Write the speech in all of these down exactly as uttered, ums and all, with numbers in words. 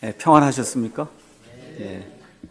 네, 평안하셨습니까? 네.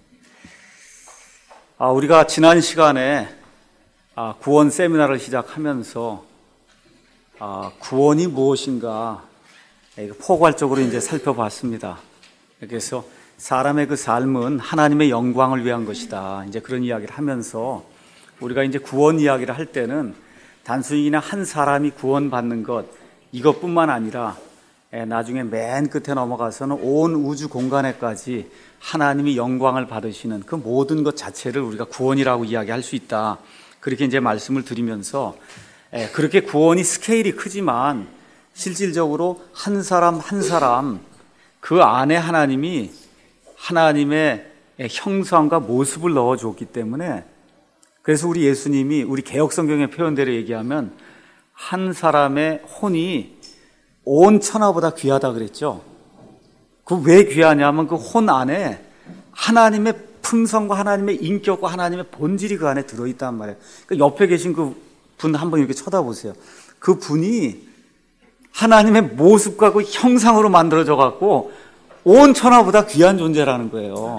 아, 우리가 지난 시간에 아, 구원 세미나를 시작하면서 아, 구원이 무엇인가 포괄적으로 이제 살펴봤습니다. 그래서 사람의 그 삶은 하나님의 영광을 위한 것이다. 이제 그런 이야기를 하면서 우리가 이제 구원 이야기를 할 때는 단순히 그냥 한 사람이 구원받는 것 이것뿐만 아니라 나중에 맨 끝에 넘어가서는 온 우주 공간에까지 하나님이 영광을 받으시는 그 모든 것 자체를 우리가 구원이라고 이야기할 수 있다. 그렇게 이제 말씀을 드리면서 그렇게 구원이 스케일이 크지만 실질적으로 한 사람 한 사람 그 안에 하나님이 하나님의 형상과 모습을 넣어줬기 때문에 그래서 우리 예수님이 우리 개역성경의 표현대로 얘기하면 한 사람의 혼이 온 천하보다 귀하다 그랬죠. 그 왜 귀하냐면 그 혼 안에 하나님의 품성과 하나님의 인격과 하나님의 본질이 그 안에 들어있단 말이에요. 그러니까 옆에 계신 그 분 한번 이렇게 쳐다보세요. 그 분이 하나님의 모습과 그 형상으로 만들어져 갖고 온 천하보다 귀한 존재라는 거예요.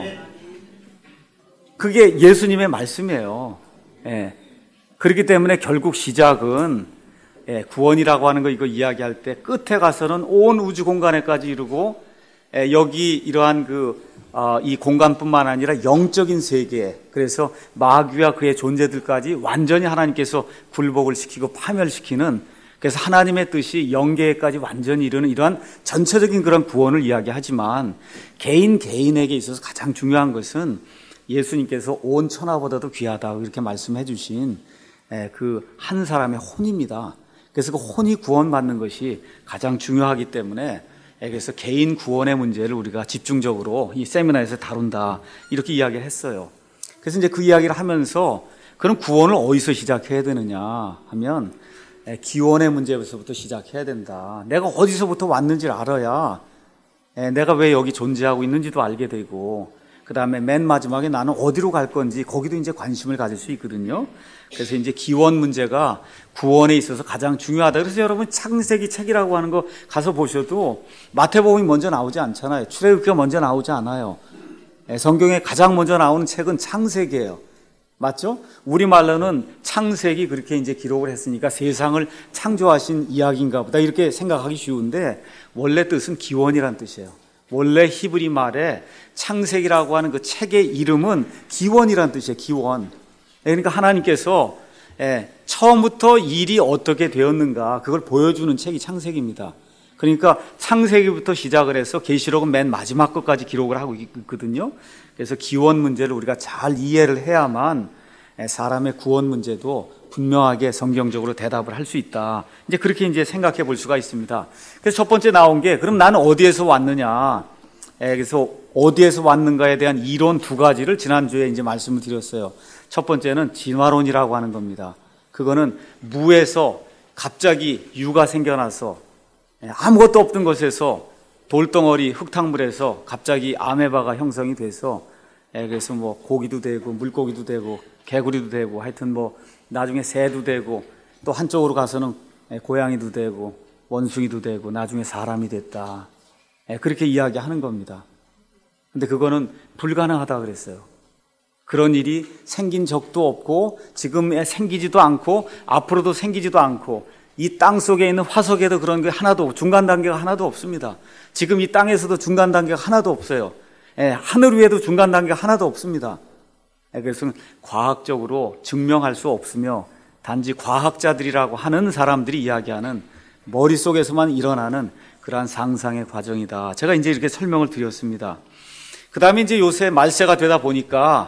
그게 예수님의 말씀이에요. 예. 그렇기 때문에 결국 시작은 예, 구원이라고 하는 거 이거 이야기할 때 끝에 가서는 온 우주 공간에까지 이르고 예, 여기 이러한 그, 어, 이 공간뿐만 아니라 영적인 세계, 그래서 마귀와 그의 존재들까지 완전히 하나님께서 굴복을 시키고 파멸시키는, 그래서 하나님의 뜻이 영계에까지 완전히 이르는 이러한 전체적인 그런 구원을 이야기하지만 개인 개인에게 있어서 가장 중요한 것은 예수님께서 온 천하보다도 귀하다 이렇게 말씀해 주신 예, 그 한 사람의 혼입니다. 그래서 그 혼이 구원받는 것이 가장 중요하기 때문에 그래서 개인 구원의 문제를 우리가 집중적으로 이 세미나에서 다룬다 이렇게 이야기를 했어요. 그래서 이제 그 이야기를 하면서 그럼 구원을 어디서 시작해야 되느냐 하면 기원의 문제에서부터 시작해야 된다. 내가 어디서부터 왔는지를 알아야 내가 왜 여기 존재하고 있는지도 알게 되고 그 다음에 맨 마지막에 나는 어디로 갈 건지 거기도 이제 관심을 가질 수 있거든요. 그래서 이제 기원 문제가 구원에 있어서 가장 중요하다. 그래서 여러분 창세기 책이라고 하는 거 가서 보셔도 마태복음이 먼저 나오지 않잖아요. 출애굽기가 먼저 나오지 않아요. 성경에 가장 먼저 나오는 책은 창세기예요. 맞죠? 우리말로는 창세기 그렇게 이제 기록을 했으니까 세상을 창조하신 이야기인가 보다 이렇게 생각하기 쉬운데 원래 뜻은 기원이란 뜻이에요. 원래 히브리 말에 창세기라고 하는 그 책의 이름은 기원이란 뜻이에요. 기원. 그러니까 하나님께서 처음부터 일이 어떻게 되었는가 그걸 보여주는 책이 창세기입니다. 그러니까 창세기부터 시작을 해서 계시록은 맨 마지막 것까지 기록을 하고 있거든요. 그래서 기원 문제를 우리가 잘 이해를 해야만 사람의 구원 문제도 분명하게 성경적으로 대답을 할 수 있다. 이제 그렇게 이제 생각해 볼 수가 있습니다. 그래서 첫 번째 나온 게 그럼 나는 어디에서 왔느냐? 그래서 어디에서 왔는가에 대한 이론 두 가지를 지난주에 이제 말씀을 드렸어요. 첫 번째는 진화론이라고 하는 겁니다. 그거는 무에서 갑자기 유가 생겨나서 아무것도 없던 곳에서 돌덩어리 흙탕물에서 갑자기 아메바가 형성이 돼서 그래서 뭐 고기도 되고 물고기도 되고 개구리도 되고 하여튼 뭐 나중에 새도 되고 또 한쪽으로 가서는 고양이도 되고 원숭이도 되고 나중에 사람이 됐다. 그렇게 이야기하는 겁니다. 근데 그거는 불가능하다 그랬어요. 그런 일이 생긴 적도 없고 지금 생기지도 않고 앞으로도 생기지도 않고 이 땅 속에 있는 화석에도 그런 게 하나도 중간 단계가 하나도 없습니다. 지금 이 땅에서도 중간 단계가 하나도 없어요. 하늘 위에도 중간 단계가 하나도 없습니다. 그래서 과학적으로 증명할 수 없으며 단지 과학자들이라고 하는 사람들이 이야기하는 머릿속에서만 일어나는 그러한 상상의 과정이다. 제가 이제 이렇게 설명을 드렸습니다. 그 다음에 이제 요새 말세가 되다 보니까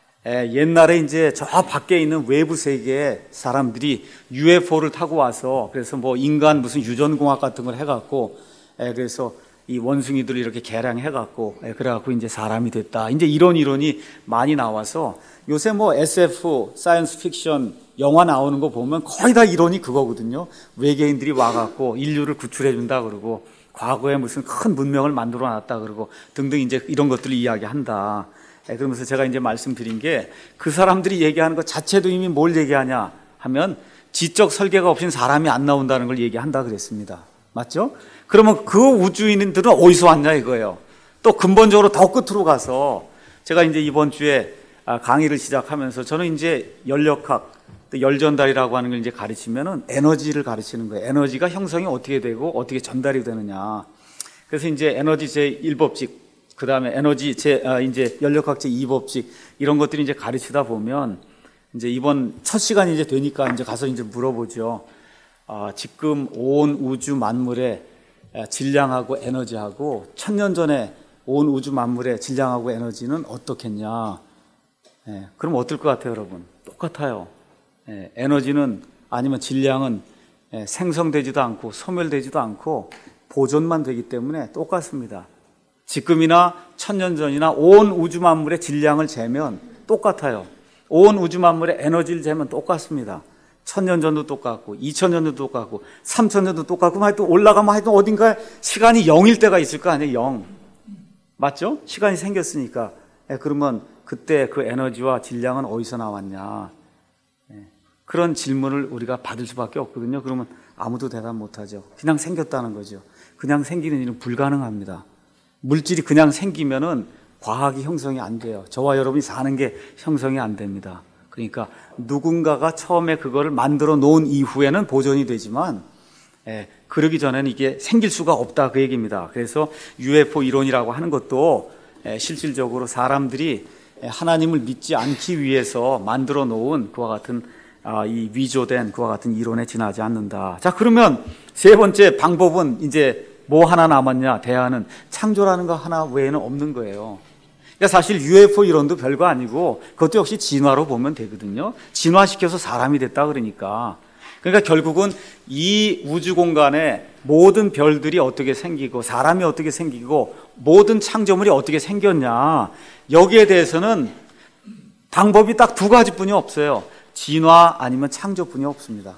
옛날에 이제 저 밖에 있는 외부 세계에 사람들이 유에프오를 타고 와서 그래서 뭐 인간 무슨 유전공학 같은 걸 해갖고 그래서 이 원숭이들을 이렇게 개량해갖고 그래갖고 이제 사람이 됐다. 이제 이런 이론이 많이 나와서 요새 뭐 에스에프, 사이언스 픽션 영화 나오는 거 보면 거의 다 이론이 그거거든요. 외계인들이 와갖고 인류를 구출해준다 그러고 과거에 무슨 큰 문명을 만들어놨다 그러고 등등 이제 이런 것들을 이야기한다. 그러면서 제가 이제 말씀드린 게 그 사람들이 얘기하는 것 자체도 이미 뭘 얘기하냐 하면 지적 설계가 없인 사람이 안 나온다는 걸 얘기한다 그랬습니다. 맞죠? 그러면 그 우주인들은 어디서 왔냐 이거예요. 또 근본적으로 더 끝으로 가서 제가 이제 이번 주에 강의를 시작하면서 저는 이제 연력학, 또 열전달이라고 하는 걸 이제 가르치면은 에너지를 가르치는 거예요. 에너지가 형성이 어떻게 되고 어떻게 전달이 되느냐. 그래서 이제 에너지 제일 법칙, 그 다음에 에너지 제, 아, 이제 연력학 제이 법칙, 이런 것들이 이제 가르치다 보면 이제 이번 첫 시간이 이제 되니까 이제 가서 이제 물어보죠. 아, 지금 온 우주 만물의 질량하고 에너지하고 천년 전에 온 우주 만물의 질량하고 에너지는 어떻겠냐. 예, 그럼 어떨 것 같아요, 여러분? 똑같아요. 예, 에너지는 아니면 질량은 예, 생성되지도 않고 소멸되지도 않고 보존만 되기 때문에 똑같습니다. 지금이나 천년 전이나 온 우주 만물의 질량을 재면 똑같아요. 온 우주 만물의 에너지를 재면 똑같습니다. 천년 전도 똑같고 이천 년도 똑같고 삼천 년도 똑같고 하여튼 올라가면 하여튼 어딘가에 시간이 영일 때가 있을 거 아니에요. 영. 맞죠? 시간이 생겼으니까. 예, 그러면 그때 그 에너지와 질량은 어디서 나왔냐. 예, 그런 질문을 우리가 받을 수밖에 없거든요. 그러면 아무도 대답 못하죠. 그냥 생겼다는 거죠. 그냥 생기는 일은 불가능합니다. 물질이 그냥 생기면은 과학이 형성이 안 돼요. 저와 여러분이 사는 게 형성이 안 됩니다. 그러니까 누군가가 처음에 그거를 만들어 놓은 이후에는 보존이 되지만 예, 그러기 전에는 이게 생길 수가 없다 그 얘기입니다. 그래서 유에프오 이론이라고 하는 것도 예, 실질적으로 사람들이 하나님을 믿지 않기 위해서 만들어 놓은 그와 같은 아, 이 위조된 그와 같은 이론에 지나지 않는다. 자, 그러면 세 번째 방법은 이제 뭐 하나 남았냐? 대안은 창조라는 거 하나 외에는 없는 거예요. 그러니까 사실 유에프오 이론도 별거 아니고 그것도 역시 진화로 보면 되거든요. 진화시켜서 사람이 됐다 그러니까. 그러니까 결국은 이 우주 공간에 모든 별들이 어떻게 생기고 사람이 어떻게 생기고 모든 창조물이 어떻게 생겼냐. 여기에 대해서는 방법이 딱 두 가지뿐이 없어요. 진화 아니면 창조뿐이 없습니다.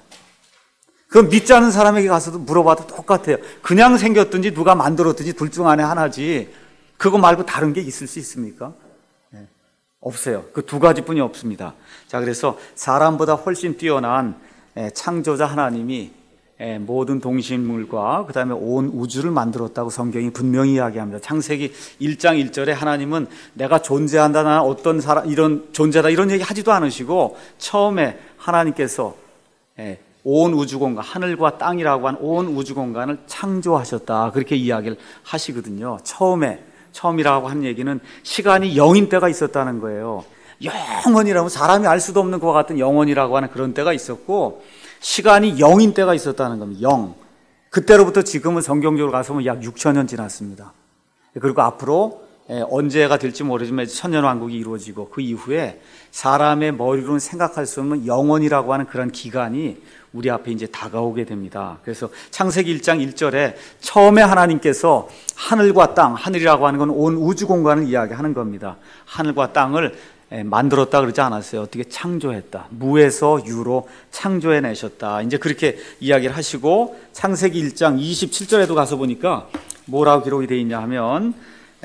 그럼 믿지 않는 사람에게 가서도 물어봐도 똑같아요. 그냥 생겼든지 누가 만들었든지 둘 중 안에 하나지 그거 말고 다른 게 있을 수 있습니까? 네. 없어요. 그 두 가지뿐이 없습니다. 자, 그래서 사람보다 훨씬 뛰어난 창조자 하나님이 모든 동식물과 그 다음에 온 우주를 만들었다고 성경이 분명히 이야기합니다. 창세기 일 장 일 절에 하나님은 내가 존재한다, 나 어떤 사람, 이런 존재다 이런 얘기 하지도 않으시고 처음에 하나님께서 온 우주 공간, 하늘과 땅이라고 한 온 우주 공간을 창조하셨다 그렇게 이야기를 하시거든요. 처음에, 처음이라고 하는 얘기는 시간이 영인 때가 있었다는 거예요. 영원이라면 사람이 알 수도 없는 그와 같은 영원이라고 하는 그런 때가 있었고 시간이 영인 때가 있었다는 겁니다. 영. 그때로부터 지금은 성경적으로 가서 약 육천 년 지났습니다. 그리고 앞으로 언제가 될지 모르지만 천년왕국이 이루어지고 그 이후에 사람의 머리로는 생각할 수 없는 영원이라고 하는 그런 기간이 우리 앞에 이제 다가오게 됩니다. 그래서 창세기 일 장 일 절에 처음에 하나님께서 하늘과 땅, 하늘이라고 하는 건 온 우주 공간을 이야기하는 겁니다. 하늘과 땅을 만들었다 그러지 않았어요. 어떻게 창조했다. 무에서 유로 창조해내셨다. 이제 그렇게 이야기를 하시고 창세기 일 장 이십칠 절에도 가서 보니까 뭐라고 기록이 되어 있냐 하면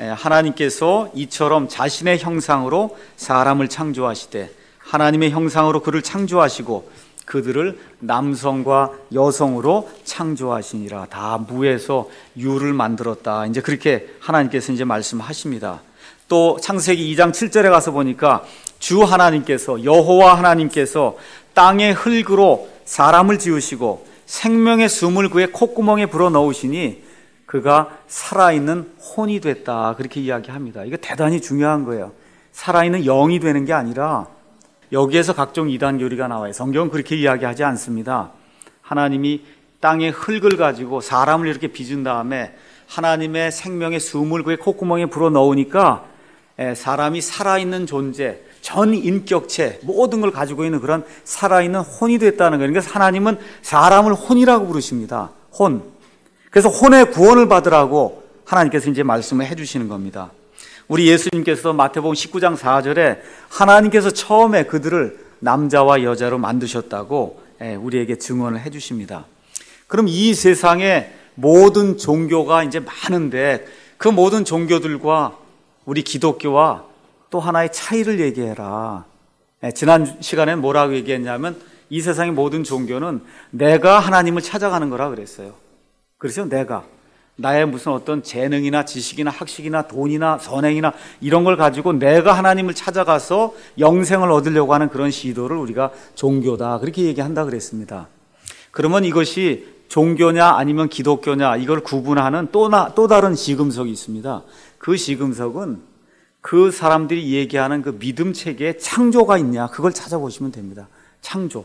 하나님께서 이처럼 자신의 형상으로 사람을 창조하시되 하나님의 형상으로 그를 창조하시고 그들을 남성과 여성으로 창조하시니라. 다 무에서 유를 만들었다. 이제 그렇게 하나님께서 이제 말씀하십니다. 또 창세기 이 장 칠 절에 가서 보니까 주 하나님께서 여호와 하나님께서 땅의 흙으로 사람을 지으시고 생명의 숨을 그의 콧구멍에 불어넣으시니 그가 살아있는 혼이 됐다. 그렇게 이야기합니다. 이거 대단히 중요한 거예요. 살아있는 영이 되는 게 아니라 여기에서 각종 이단 교리가 나와요. 성경은 그렇게 이야기하지 않습니다. 하나님이 땅의 흙을 가지고 사람을 이렇게 빚은 다음에 하나님의 생명의 숨을 그의 콧구멍에 불어넣으니까 사람이 살아있는 존재, 전 인격체, 모든 걸 가지고 있는 그런 살아있는 혼이 됐다는 거예요. 그러니까 하나님은 사람을 혼이라고 부르십니다. 혼. 그래서 혼의 구원을 받으라고 하나님께서 이제 말씀을 해주시는 겁니다. 우리 예수님께서 마태복음 십구 장 사 절에 하나님께서 처음에 그들을 남자와 여자로 만드셨다고 우리에게 증언을 해주십니다. 그럼 이 세상에 모든 종교가 이제 많은데 그 모든 종교들과 우리 기독교와 또 하나의 차이를 얘기해라. 지난 시간에 뭐라고 얘기했냐면 이 세상의 모든 종교는 내가 하나님을 찾아가는 거라 그랬어요. 그래서 내가 나의 무슨 어떤 재능이나 지식이나 학식이나 돈이나 선행이나 이런 걸 가지고 내가 하나님을 찾아가서 영생을 얻으려고 하는 그런 시도를 우리가 종교다, 그렇게 얘기한다 그랬습니다. 그러면 이것이 종교냐 아니면 기독교냐, 이걸 구분하는 또, 나, 또 다른 시금석이 있습니다. 그 시금석은 그 사람들이 얘기하는 그 믿음 체계에 창조가 있냐, 그걸 찾아보시면 됩니다. 창조.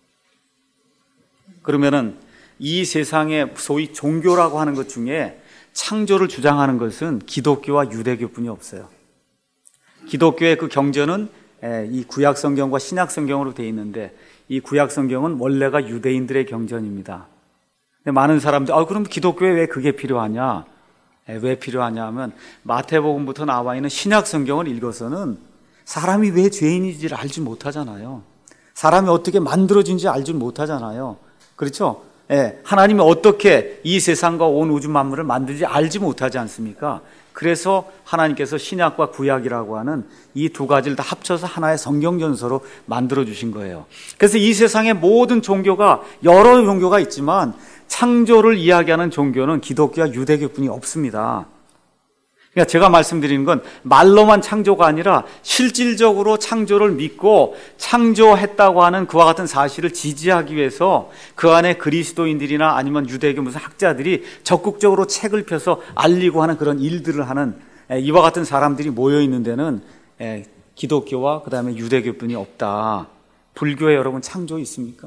그러면은 이 세상에 소위 종교라고 하는 것 중에 창조를 주장하는 것은 기독교와 유대교뿐이 없어요. 기독교의 그 경전은 이 구약 성경과 신약 성경으로 되어 있는데, 이 구약 성경은 원래가 유대인들의 경전입니다. 근데 많은 사람들, 아, 그럼 기독교에 왜 그게 필요하냐? 왜 필요하냐 하면, 마태복음부터 나와 있는 신약 성경을 읽어서는 사람이 왜 죄인인지를 알지 못하잖아요. 사람이 어떻게 만들어진지 알지 못하잖아요. 그렇죠? 예, 하나님이 어떻게 이 세상과 온 우주 만물을 만들지 알지 못하지 않습니까? 그래서 하나님께서 신약과 구약이라고 하는 이 두 가지를 다 합쳐서 하나의 성경전서로 만들어주신 거예요. 그래서 이 세상의 모든 종교가, 여러 종교가 있지만 창조를 이야기하는 종교는 기독교와 유대교뿐이 없습니다. 그러니까 제가 말씀드리는 건 말로만 창조가 아니라 실질적으로 창조를 믿고 창조했다고 하는 그와 같은 사실을 지지하기 위해서 그 안에 그리스도인들이나 아니면 유대교 무슨 학자들이 적극적으로 책을 펴서 알리고 하는 그런 일들을 하는 이와 같은 사람들이 모여 있는 데는 기독교와 그 다음에 유대교뿐이 없다. 불교에 여러분 창조 있습니까?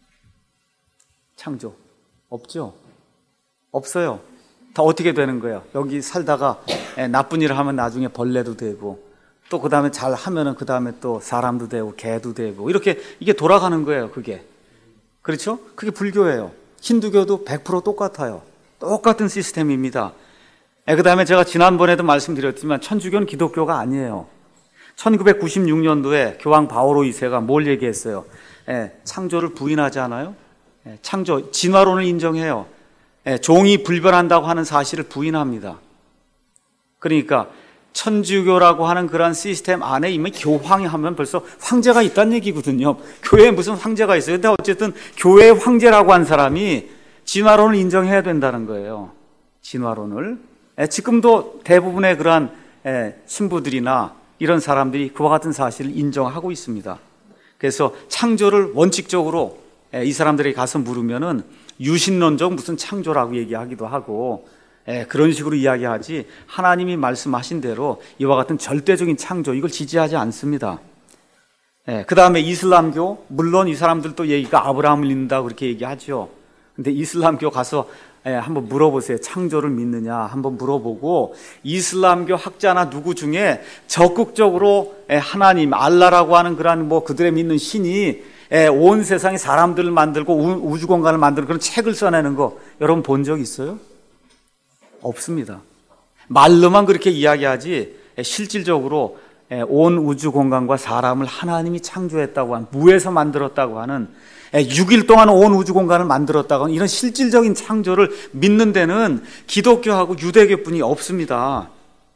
창조 없죠? 없어요. 다 어떻게 되는 거예요? 여기 살다가 나쁜 일을 하면 나중에 벌레도 되고, 또 그 다음에 잘 하면은 그 다음에 또 사람도 되고 개도 되고, 이렇게 이게 돌아가는 거예요. 그게, 그렇죠? 그게 불교예요. 힌두교도 백 퍼센트 똑같아요. 똑같은 시스템입니다. 그 다음에 제가 지난번에도 말씀드렸지만 천주교는 기독교가 아니에요. 천구백구십육 년도에 교황 바오로 이 세가 뭘 얘기했어요? 창조를 부인하지 않아요? 창조, 진화론을 인정해요. 예, 종이 불변한다고 하는 사실을 부인합니다. 그러니까 천주교라고 하는 그런 시스템 안에 이미 교황이 하면 벌써 황제가 있다는 얘기거든요. 교회에 무슨 황제가 있어요? 근데 어쨌든 교회의 황제라고 한 사람이 진화론을 인정해야 된다는 거예요. 진화론을. 예, 지금도 대부분의 그러한 예, 신부들이나 이런 사람들이 그와 같은 사실을 인정하고 있습니다. 그래서 창조를 원칙적으로 예, 이 사람들에게 가서 물으면은 유신론적 무슨 창조라고 얘기하기도 하고, 예, 그런 식으로 이야기하지 하나님이 말씀하신 대로 이와 같은 절대적인 창조, 이걸 지지하지 않습니다. 예, 그 다음에 이슬람교, 물론 이 사람들도 얘기가 아브라함을 믿는다고 그렇게 얘기하죠. 근데 이슬람교 가서 예, 한번 물어보세요. 창조를 믿느냐 한번 물어보고, 이슬람교 학자나 누구 중에 적극적으로 예, 하나님, 알라라고 하는 그런 뭐 그들의 믿는 신이 온 세상에 사람들을 만들고 우주 공간을 만들고 그런 책을 써내는 거 여러분 본 적 있어요? 없습니다. 말로만 그렇게 이야기하지 실질적으로 온 우주 공간과 사람을 하나님이 창조했다고 하는, 무에서 만들었다고 하는, 육 일 동안 온 우주 공간을 만들었다고 하는 이런 실질적인 창조를 믿는 데는 기독교하고 유대교뿐이 없습니다.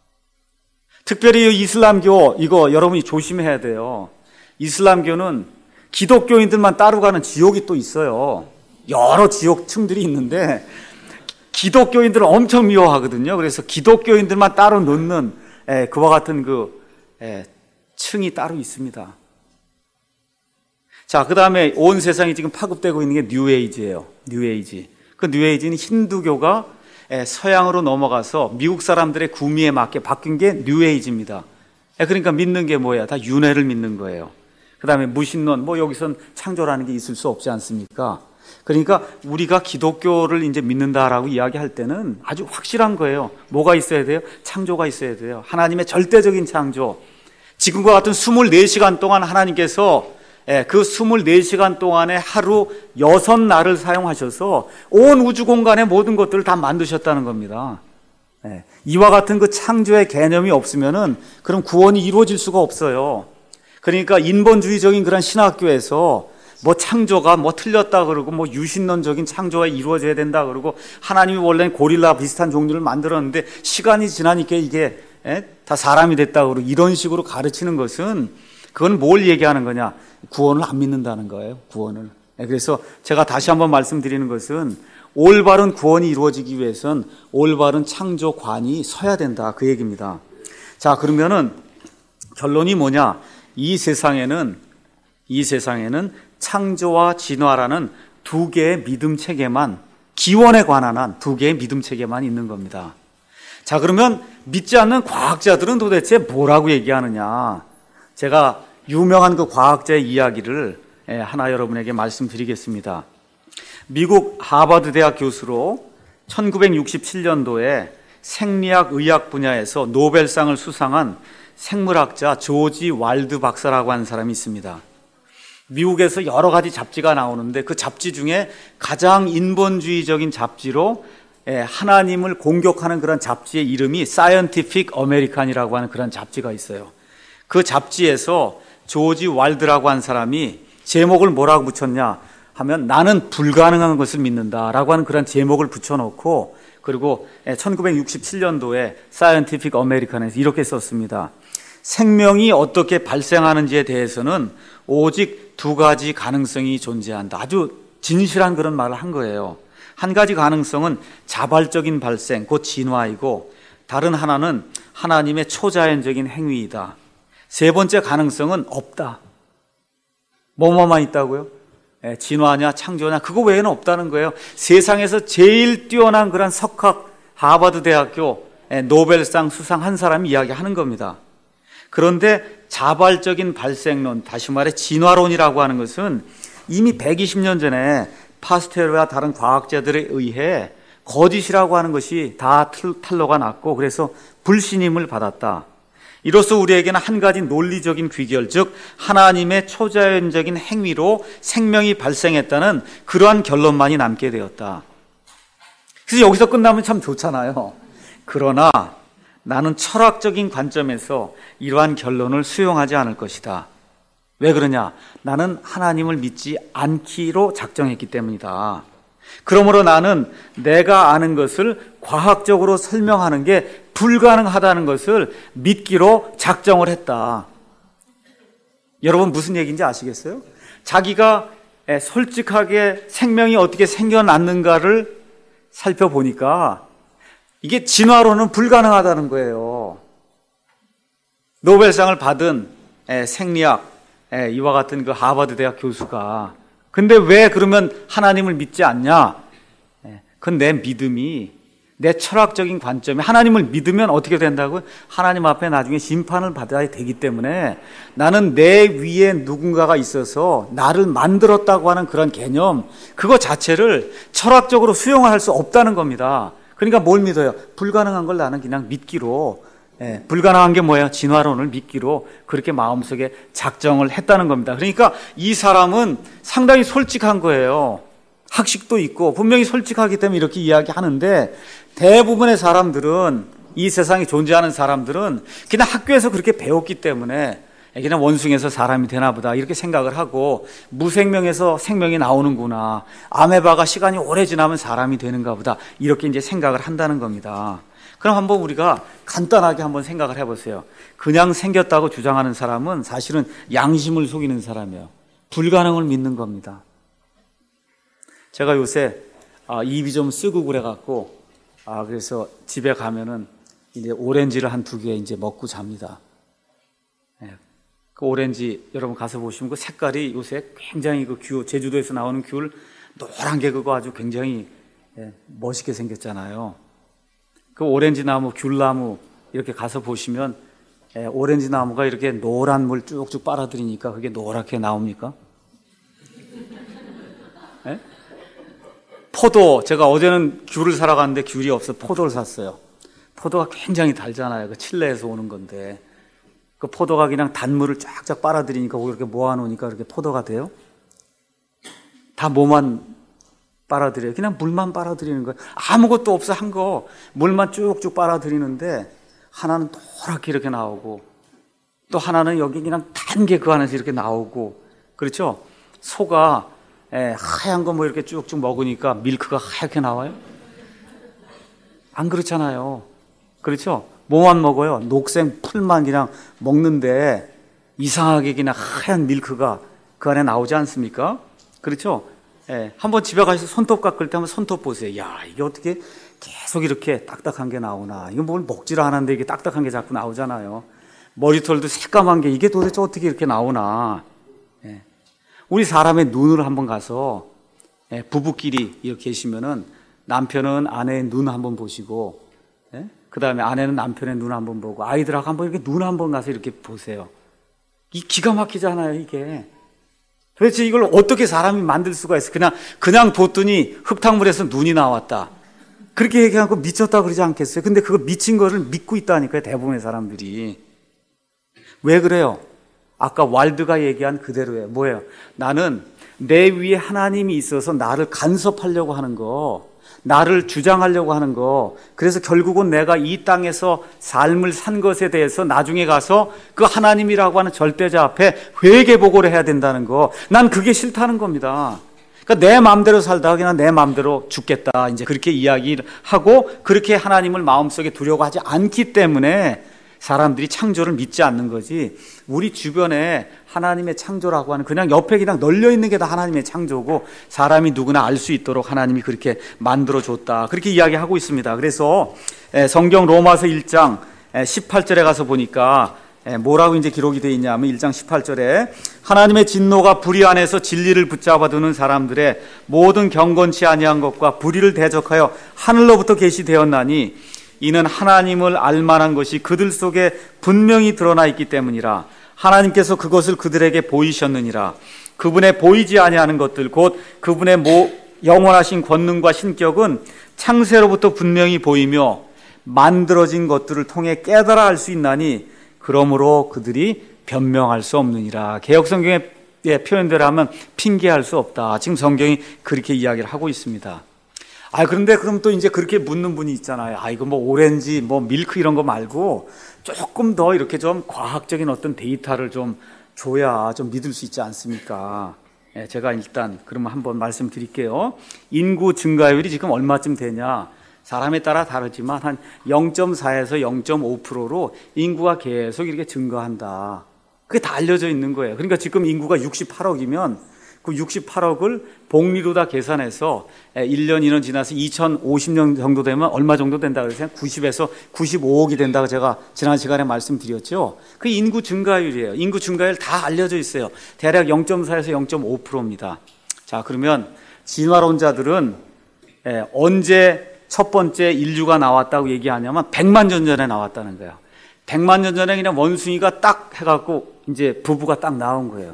특별히 이슬람교, 이거 여러분이 조심해야 돼요. 이슬람교는 기독교인들만 따로 가는 지옥이 또 있어요. 여러 지옥층들이 있는데 기독교인들을 엄청 미워하거든요. 그래서 기독교인들만 따로 놓는 에, 그와 같은 그 에, 층이 따로 있습니다. 자, 그 다음에 온 세상이 지금 파급되고 있는 게 뉴에이지예요. 뉴에이지. 그 뉴에이지는 힌두교가 에, 서양으로 넘어가서 미국 사람들의 구미에 맞게 바뀐 게 뉴에이지입니다. 에, 그러니까 믿는 게 뭐야? 다 윤회를 믿는 거예요. 그 다음에 무신론, 뭐 여기선 창조라는 게 있을 수 없지 않습니까? 그러니까 우리가 기독교를 이제 믿는다라고 이야기할 때는 아주 확실한 거예요. 뭐가 있어야 돼요? 창조가 있어야 돼요. 하나님의 절대적인 창조. 지금과 같은 이십사 시간 동안 하나님께서 그 이십사 시간 동안에 하루 여섯 날을 사용하셔서 온 우주 공간의 모든 것들을 다 만드셨다는 겁니다. 이와 같은 그 창조의 개념이 없으면은 그럼 구원이 이루어질 수가 없어요. 그러니까 인본주의적인 그런 신학교에서 뭐 창조가 뭐 틀렸다 그러고 뭐 유신론적인 창조가 이루어져야 된다 그러고 하나님이 원래는 고릴라 비슷한 종류를 만들었는데 시간이 지나니까 이게 에? 다 사람이 됐다 그러고 이런 식으로 가르치는 것은, 그건 뭘 얘기하는 거냐? 구원을 안 믿는다는 거예요. 구원을. 그래서 제가 다시 한번 말씀드리는 것은 올바른 구원이 이루어지기 위해선 올바른 창조관이 서야 된다, 그 얘기입니다. 자, 그러면은 결론이 뭐냐? 이 세상에는 이 세상에는 창조와 진화라는 두 개의 믿음 체계만, 기원에 관한 한 두 개의 믿음 체계만 있는 겁니다. 자, 그러면 믿지 않는 과학자들은 도대체 뭐라고 얘기하느냐? 제가 유명한 그 과학자의 이야기를 하나 여러분에게 말씀드리겠습니다. 미국 하버드 대학 교수로 천구백육십칠 년도에 생리학 의학 분야에서 노벨상을 수상한 생물학자 조지 왈드 박사라고 하는 사람이 있습니다. 미국에서 여러 가지 잡지가 나오는데 그 잡지 중에 가장 인본주의적인 잡지로 하나님을 공격하는 그런 잡지의 이름이 사이언티픽 어메리칸이라고 하는 그런 잡지가 있어요. 그 잡지에서 조지 왈드라고 한 사람이 제목을 뭐라고 붙였냐 하면 나는 불가능한 것을 믿는다라고 하는 그런 제목을 붙여놓고, 그리고 천구백육십칠 년도에 사이언티픽 어메리칸에서 이렇게 썼습니다. 생명이 어떻게 발생하는지에 대해서는 오직 두 가지 가능성이 존재한다. 아주 진실한 그런 말을 한 거예요. 한 가지 가능성은 자발적인 발생, 곧 진화이고, 다른 하나는 하나님의 초자연적인 행위이다. 세 번째 가능성은 없다. 뭐뭐만 있다고요? 진화냐 창조냐, 그거 외에는 없다는 거예요. 세상에서 제일 뛰어난 그런 석학, 하버드 대학교 노벨상 수상 한 사람이 이야기하는 겁니다. 그런데 자발적인 발생론, 다시 말해 진화론이라고 하는 것은 이미 백이십 년 전에 파스텔과 다른 과학자들에 의해 거짓이라고 하는 것이 다 탄로가 났고, 그래서 불신임을 받았다. 이로써 우리에게는 한 가지 논리적인 귀결, 즉 하나님의 초자연적인 행위로 생명이 발생했다는 그러한 결론만이 남게 되었다. 그래서 여기서 끝나면 참 좋잖아요. 그러나 나는 철학적인 관점에서 이러한 결론을 수용하지 않을 것이다. 왜 그러냐? 나는 하나님을 믿지 않기로 작정했기 때문이다. 그러므로 나는 내가 아는 것을 과학적으로 설명하는 게 불가능하다는 것을 믿기로 작정을 했다. 여러분 무슨 얘기인지 아시겠어요? 자기가 솔직하게 생명이 어떻게 생겨났는가를 살펴보니까 이게 진화로는 불가능하다는 거예요. 노벨상을 받은 생리학 이와 같은 그 하버드 대학 교수가, 근데 왜 그러면 하나님을 믿지 않냐? 그건 내 믿음이, 내 철학적인 관점이, 하나님을 믿으면 어떻게 된다고요? 하나님 앞에 나중에 심판을 받아야 되기 때문에 나는 내 위에 누군가가 있어서 나를 만들었다고 하는 그런 개념, 그거 자체를 철학적으로 수용을 할 수 없다는 겁니다. 그러니까 뭘 믿어요? 불가능한 걸 나는 그냥 믿기로, 예, 불가능한 게 뭐예요? 진화론을 믿기로 그렇게 마음속에 작정을 했다는 겁니다. 그러니까 이 사람은 상당히 솔직한 거예요. 학식도 있고 분명히 솔직하기 때문에 이렇게 이야기하는데, 대부분의 사람들은, 이 세상에 존재하는 사람들은 그냥 학교에서 그렇게 배웠기 때문에 그냥 원숭이에서 사람이 되나 보다 이렇게 생각을 하고, 무생명에서 생명이 나오는구나, 아메바가 시간이 오래 지나면 사람이 되는가 보다 이렇게 이제 생각을 한다는 겁니다. 그럼 한번 우리가 간단하게 한번 생각을 해보세요. 그냥 생겼다고 주장하는 사람은 사실은 양심을 속이는 사람이에요. 불가능을 믿는 겁니다. 제가 요새 아, 입이 좀 쓰고 그래갖고 아, 그래서 집에 가면은 이제 오렌지를 한 두 개 이제 먹고 잡니다. 네. 그 오렌지 여러분 가서 보시면 그 색깔이 요새 굉장히 그 귤, 제주도에서 나오는 귤 노란 게 그거 아주 굉장히 예, 멋있게 생겼잖아요. 그 오렌지 나무, 귤나무 이렇게 가서 보시면 예, 오렌지 나무가 이렇게 노란 물 쭉쭉 빨아들이니까 그게 노랗게 나옵니까? 예? 포도, 제가 어제는 귤을 사러 갔는데 귤이 없어 포도를 샀어요. 포도가 굉장히 달잖아요. 그 칠레에서 오는 건데 그 포도가 그냥 단물을 쫙쫙 빨아들이니까 이렇게 모아놓으니까 이렇게 포도가 돼요? 다 뭐만 빨아들여요? 그냥 물만 빨아들이는 거예요. 아무것도 없어 한 거 물만 쭉쭉 빨아들이는데 하나는 노랗게 이렇게 나오고 또 하나는 여기 그냥 단 게 그 안에서 이렇게 나오고, 그렇죠? 소가 에, 하얀 거 뭐 이렇게 쭉쭉 먹으니까 밀크가 하얗게 나와요? 안 그렇잖아요. 그렇죠? 뭐만 먹어요? 녹색 풀만 그냥 먹는데 이상하게 그냥 하얀 밀크가 그 안에 나오지 않습니까? 그렇죠? 예, 한번 집에 가서 손톱 깎을 때 한번 손톱 보세요. 야, 이게 어떻게 계속 이렇게 딱딱한 게 나오나. 이건 뭘 먹지를 않았는데 이게 딱딱한 게 자꾸 나오잖아요. 머리털도 새까만 게 이게 도대체 어떻게 이렇게 나오나. 예. 우리 사람의 눈을 한번 가서, 예, 부부끼리 이렇게 계시면은 남편은 아내의 눈 한번 보시고, 예? 그 다음에 아내는 남편의 눈 한번 보고, 아이들하고 한번 이렇게 눈 한번 가서 이렇게 보세요. 이 기가 막히잖아요, 이게. 도대체 이걸 어떻게 사람이 만들 수가 있어? 그냥, 그냥 뒀더니 흙탕물에서 눈이 나왔다. 그렇게 얘기하고 미쳤다 그러지 않겠어요? 근데 그거 미친 거를 믿고 있다니까요, 대부분의 사람들이. 왜 그래요? 아까 왈드가 얘기한 그대로예요. 뭐예요? 나는 내 위에 하나님이 있어서 나를 간섭하려고 하는 거, 나를 주장하려고 하는 거, 그래서 결국은 내가 이 땅에서 삶을 산 것에 대해서 나중에 가서 그 하나님이라고 하는 절대자 앞에 회개 보고를 해야 된다는 거, 난 그게 싫다는 겁니다. 그러니까 내 마음대로 살다가 그냥 내 마음대로 죽겠다, 이제 그렇게 이야기를 하고 그렇게 하나님을 마음속에 두려고 하지 않기 때문에 사람들이 창조를 믿지 않는 거지, 우리 주변에 하나님의 창조라고 하는, 그냥 옆에 그냥 널려 있는 게 다 하나님의 창조고 뭐사람이 누구나 알 수 있도록 하나님이 그렇게 만들어줬다, 그렇게 이야기하고 있습니다. 그래서 성경 로마서 일 장 십팔 절에 가서 보니까 뭐라고 이제 기록이 되어 있냐면, 일 장 십팔 절에 하나님의 진노가 불의 안에서 진리를 붙잡아 두는 사람들의 모든 경건치 아니한 것과 불의를 대적하여 하늘로부터 계시되었나니 이는 하나님을 알만한 것이 그들 속에 분명히 드러나 있기 때문이라. 하나님께서 그것을 그들에게 보이셨느니라. 그분의 보이지 아니하는 것들 곧 그분의 모, 영원하신 권능과 신격은 창세로부터 분명히 보이며 만들어진 것들을 통해 깨달아 알 수 있나니 그러므로 그들이 변명할 수 없느니라. 개역성경의 표현대로 하면 핑계할 수 없다. 지금 성경이 그렇게 이야기를 하고 있습니다. 아, 그런데 그럼 또 이제 그렇게 묻는 분이 있잖아요. 아, 이거 뭐 오렌지, 뭐 밀크 이런 거 말고 조금 더 이렇게 좀 과학적인 어떤 데이터를 좀 줘야 좀 믿을 수 있지 않습니까? 예, 제가 일단 그러면 한번 말씀드릴게요. 인구 증가율이 지금 얼마쯤 되냐? 사람에 따라 다르지만 한 영 점 사에서 영 점 오 퍼센트로 인구가 계속 이렇게 증가한다. 그게 다 알려져 있는 거예요. 그러니까 지금 인구가 육십팔억이면 그 육십팔억을 복리로 다 계산해서 일 년, 이 년 지나서 이천오십 년 정도 되면 얼마 정도 된다 그래서 구십에서 구십오억이 된다고 제가 지난 시간에 말씀드렸죠. 그 인구 증가율이에요. 인구 증가율 다 알려져 있어요. 대략 영 점 사에서 영 점 오 퍼센트입니다. 자, 그러면 진화론자들은 언제 첫 번째 인류가 나왔다고 얘기하냐면 백만 년 전에 나왔다는 거예요. 백만 년 전에 그냥 원숭이가 딱 해갖고 이제 부부가 딱 나온 거예요.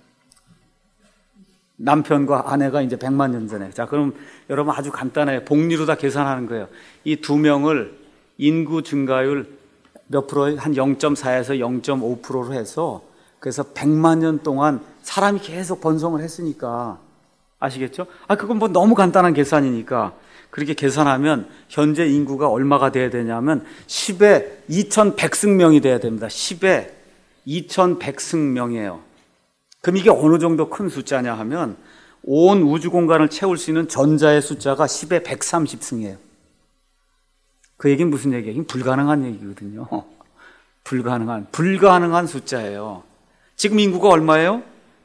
남편과 아내가 이제 백만 년 전에. 자, 그럼 여러분 아주 간단해요. 복리로 다 계산하는 거예요. 이 두 명을 인구 증가율 몇 프로, 한 영 점 사에서 영 점 오 퍼센트로 해서, 그래서 백만 년 동안 사람이 계속 번성을 했으니까, 아시겠죠? 아, 그건 뭐 너무 간단한 계산이니까 그렇게 계산하면 현재 인구가 얼마가 돼야 되냐면 십에 이천백 승명이 돼야 됩니다. 십에 이천백 승명이에요. 그럼 이게 어느 정도 큰 숫자냐 하면 온 우주 공간을 채울 수 있는 전자의 숫자가 십에 백삼십 승이에요. 그 얘기는 무슨 얘기예요? 불가능한 얘기거든요. 불가능한, 불가능한 숫자예요. 지금 인구가 얼마예요?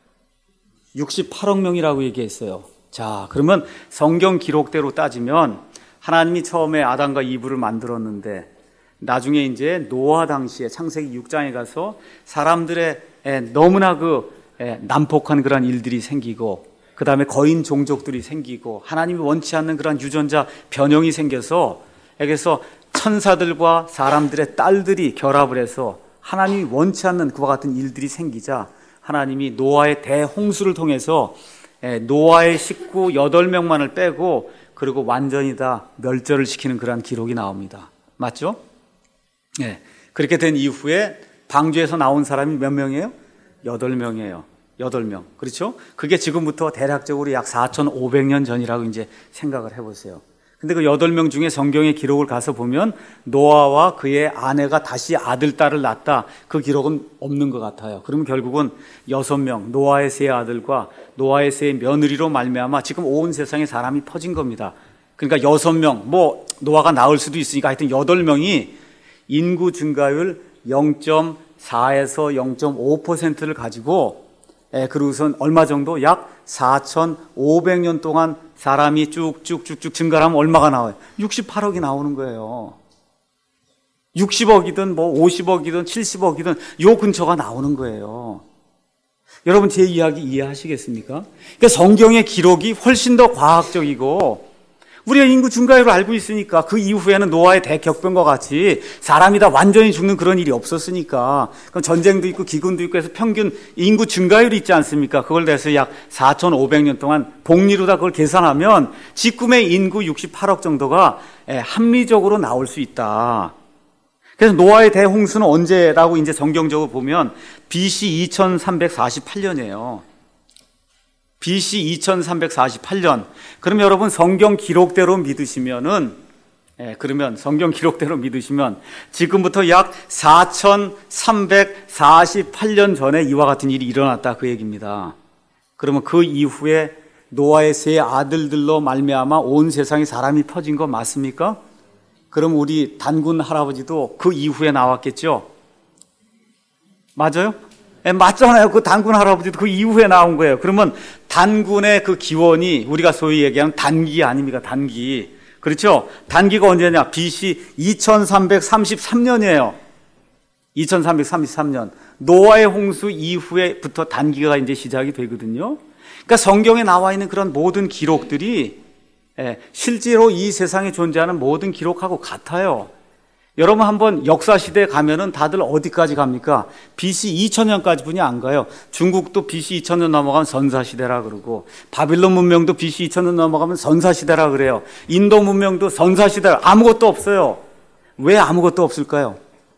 육십팔억 명이라고 얘기했어요. 자, 그러면 성경 기록대로 따지면 하나님이 처음에 아담과 이브를 만들었는데 나중에 이제 노아 당시에 창세기 육 장에 가서 사람들의 너무나 그 난폭한 그런 일들이 생기고, 그 다음에 거인 종족들이 생기고, 하나님이 원치 않는 그런 유전자 변형이 생겨서, 그래서 천사들과 사람들의 딸들이 결합을 해서 하나님이 원치 않는 그와 같은 일들이 생기자 하나님이 노아의 대홍수를 통해서 노아의 식구 여덟 명만을 빼고 그리고 완전히 다 멸절을 시키는 그런 기록이 나옵니다. 맞죠? 네. 그렇게 된 이후에 방주에서 나온 사람이 몇 명이에요? 여덟 명이에요. 여덟 명. 그렇죠? 그게 지금부터 대략적으로 약 사천오백 년 전이라고 이제 생각을 해보세요. 근데 그 여덟 명 중에 성경의 기록을 가서 보면 노아와 그의 아내가 다시 아들, 딸을 낳았다. 그 기록은 없는 것 같아요. 그러면 결국은 여섯 명, 노아의 세 아들과 노아의 세 며느리로 말미암아 지금 온 세상에 사람이 퍼진 겁니다. 그러니까 여섯 명, 뭐 노아가 낳을 수도 있으니까 하여튼 여덟 명이 인구 증가율 영 점 사에서 영 점 오 퍼센트를 가지고 예, 그리고선 얼마 정도? 약 사천오백 년 동안 사람이 쭉쭉쭉쭉 증가하면 얼마가 나와요? 육십팔억이 나오는 거예요. 육십억이든 뭐 오십억이든 칠십억이든 요 근처가 나오는 거예요. 여러분 제 이야기 이해하시겠습니까? 그러니까 성경의 기록이 훨씬 더 과학적이고 우리가 인구 증가율을 알고 있으니까 그 이후에는 노아의 대격변과 같이 사람이 다 완전히 죽는 그런 일이 없었으니까 그럼 전쟁도 있고 기근도 있고 해서 평균 인구 증가율이 있지 않습니까? 그걸 대해서 약 사천오백 년 동안 복리로 다 그걸 계산하면 지금의 인구 육십팔억 정도가 합리적으로 나올 수 있다. 그래서 노아의 대홍수는 언제라고 이제 성경적으로 보면 비씨 이천삼백사십팔 년이에요. 비씨 이천삼백사십팔 년. 그럼 여러분 성경 기록대로 믿으시면은, 예, 그러면 성경 기록대로 믿으시면 지금부터 약 사천삼백사십팔 년 전에 이와 같은 일이 일어났다 그 얘기입니다. 그러면 그 이후에 노아의 세 아들들로 말미암아 온 세상에 사람이 퍼진 거 맞습니까? 그럼 우리 단군 할아버지도 그 이후에 나왔겠죠? 맞아요? 네, 맞잖아요. 그 단군 할아버지도 그 이후에 나온 거예요. 그러면 단군의 그 기원이 우리가 소위 얘기하는 단기 아닙니까? 단기. 그렇죠? 단기가 언제냐? 비씨 이천삼백삼십삼 년이에요. 이천삼백삼십삼 년. 노아의 홍수 이후에부터 단기가 이제 시작이 되거든요. 그러니까 성경에 나와 있는 그런 모든 기록들이 실제로 이 세상에 존재하는 모든 기록하고 같아요. 여러분 한번 역사시대에 가면은 다들 어디까지 갑니까? 비씨 이천 년까지 분이 안 가요. 중국도 비씨 이천 년 넘어가면 선사시대라 그러고 바빌론 문명도 비씨 이천 년 넘어가면 선사시대라 그래요. 인도 문명도 선사시대라. 아무것도 없어요. 왜 아무것도 없을까요?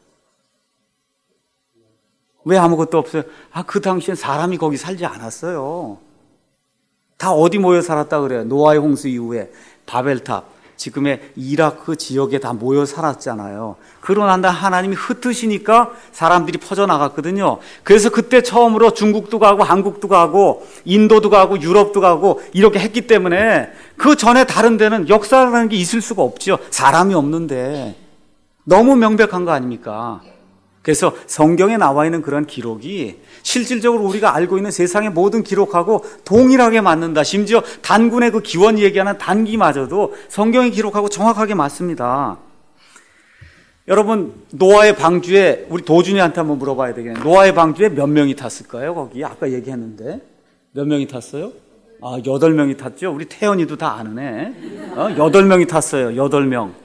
왜 아무것도 없어요? 아, 그 당시엔 사람이 거기 살지 않았어요. 다 어디 모여 살았다 그래요? 노아의 홍수 이후에 바벨탑, 지금의 이라크 지역에 다 모여 살았잖아요. 그러고 난 다음에 하나님이 흩으시니까 사람들이 퍼져나갔거든요. 그래서 그때 처음으로 중국도 가고 한국도 가고 인도도 가고 유럽도 가고 이렇게 했기 때문에 그 전에 다른 데는 역사라는 게 있을 수가 없죠. 사람이 없는데. 너무 명백한 거 아닙니까? 그래서 성경에 나와 있는 그런 기록이 실질적으로 우리가 알고 있는 세상의 모든 기록하고 동일하게 맞는다. 심지어 단군의 그 기원 얘기하는 단기마저도 성경의 기록하고 정확하게 맞습니다. 여러분 노아의 방주에 우리 도준이한테 한번 물어봐야 되겠네요. 노아의 방주에 몇 명이 탔을까요? 거기 아까 얘기했는데 몇 명이 탔어요? 아, 여덟 명이 탔죠. 우리 태연이도 다 아는 애. 어? 여덟 명이 탔어요. 여덟 명.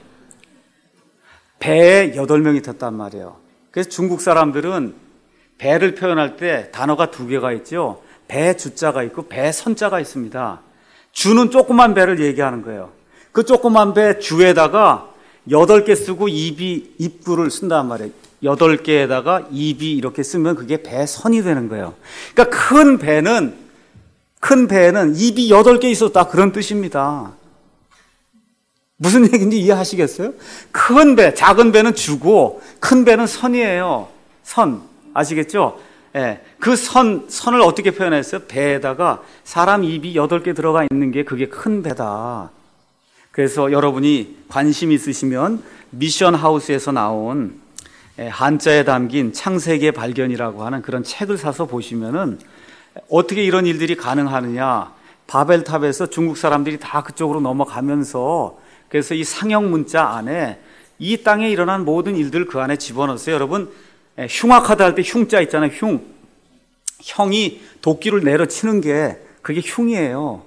배에 여덟 명이 탔단 말이에요. 그래서 중국 사람들은 배를 표현할 때 단어가 두 개가 있죠. 배 주자가 있고 배 선자가 있습니다. 주는 조그만 배를 얘기하는 거예요. 그 조그만 배 주에다가 여덟 개 쓰고 입이 입구를 쓴단 말이에요. 여덟 개에다가 입이 이렇게 쓰면 그게 배선이 되는 거예요. 그러니까 큰 배는 큰 배에는 입이 여덟 개 있었다 그런 뜻입니다. 무슨 얘기인지 이해하시겠어요? 큰 배, 작은 배는 주고 큰 배는 선이에요. 선. 아시겠죠? 예. 그 선, 선을 어떻게 표현했어요? 배에다가 사람 입이 여덟 개 들어가 있는 게 그게 큰 배다. 그래서 여러분이 관심 있으시면 미션 하우스에서 나온 한자에 담긴 창세기의 발견이라고 하는 그런 책을 사서 보시면은 어떻게 이런 일들이 가능하느냐. 바벨탑에서 중국 사람들이 다 그쪽으로 넘어가면서 그래서 이 상형 문자 안에 이 땅에 일어난 모든 일들을 그 안에 집어넣었어요. 여러분 흉악하다 할 때 흉자 있잖아요. 흉. 형이 도끼를 내려치는 게 그게 흉이에요.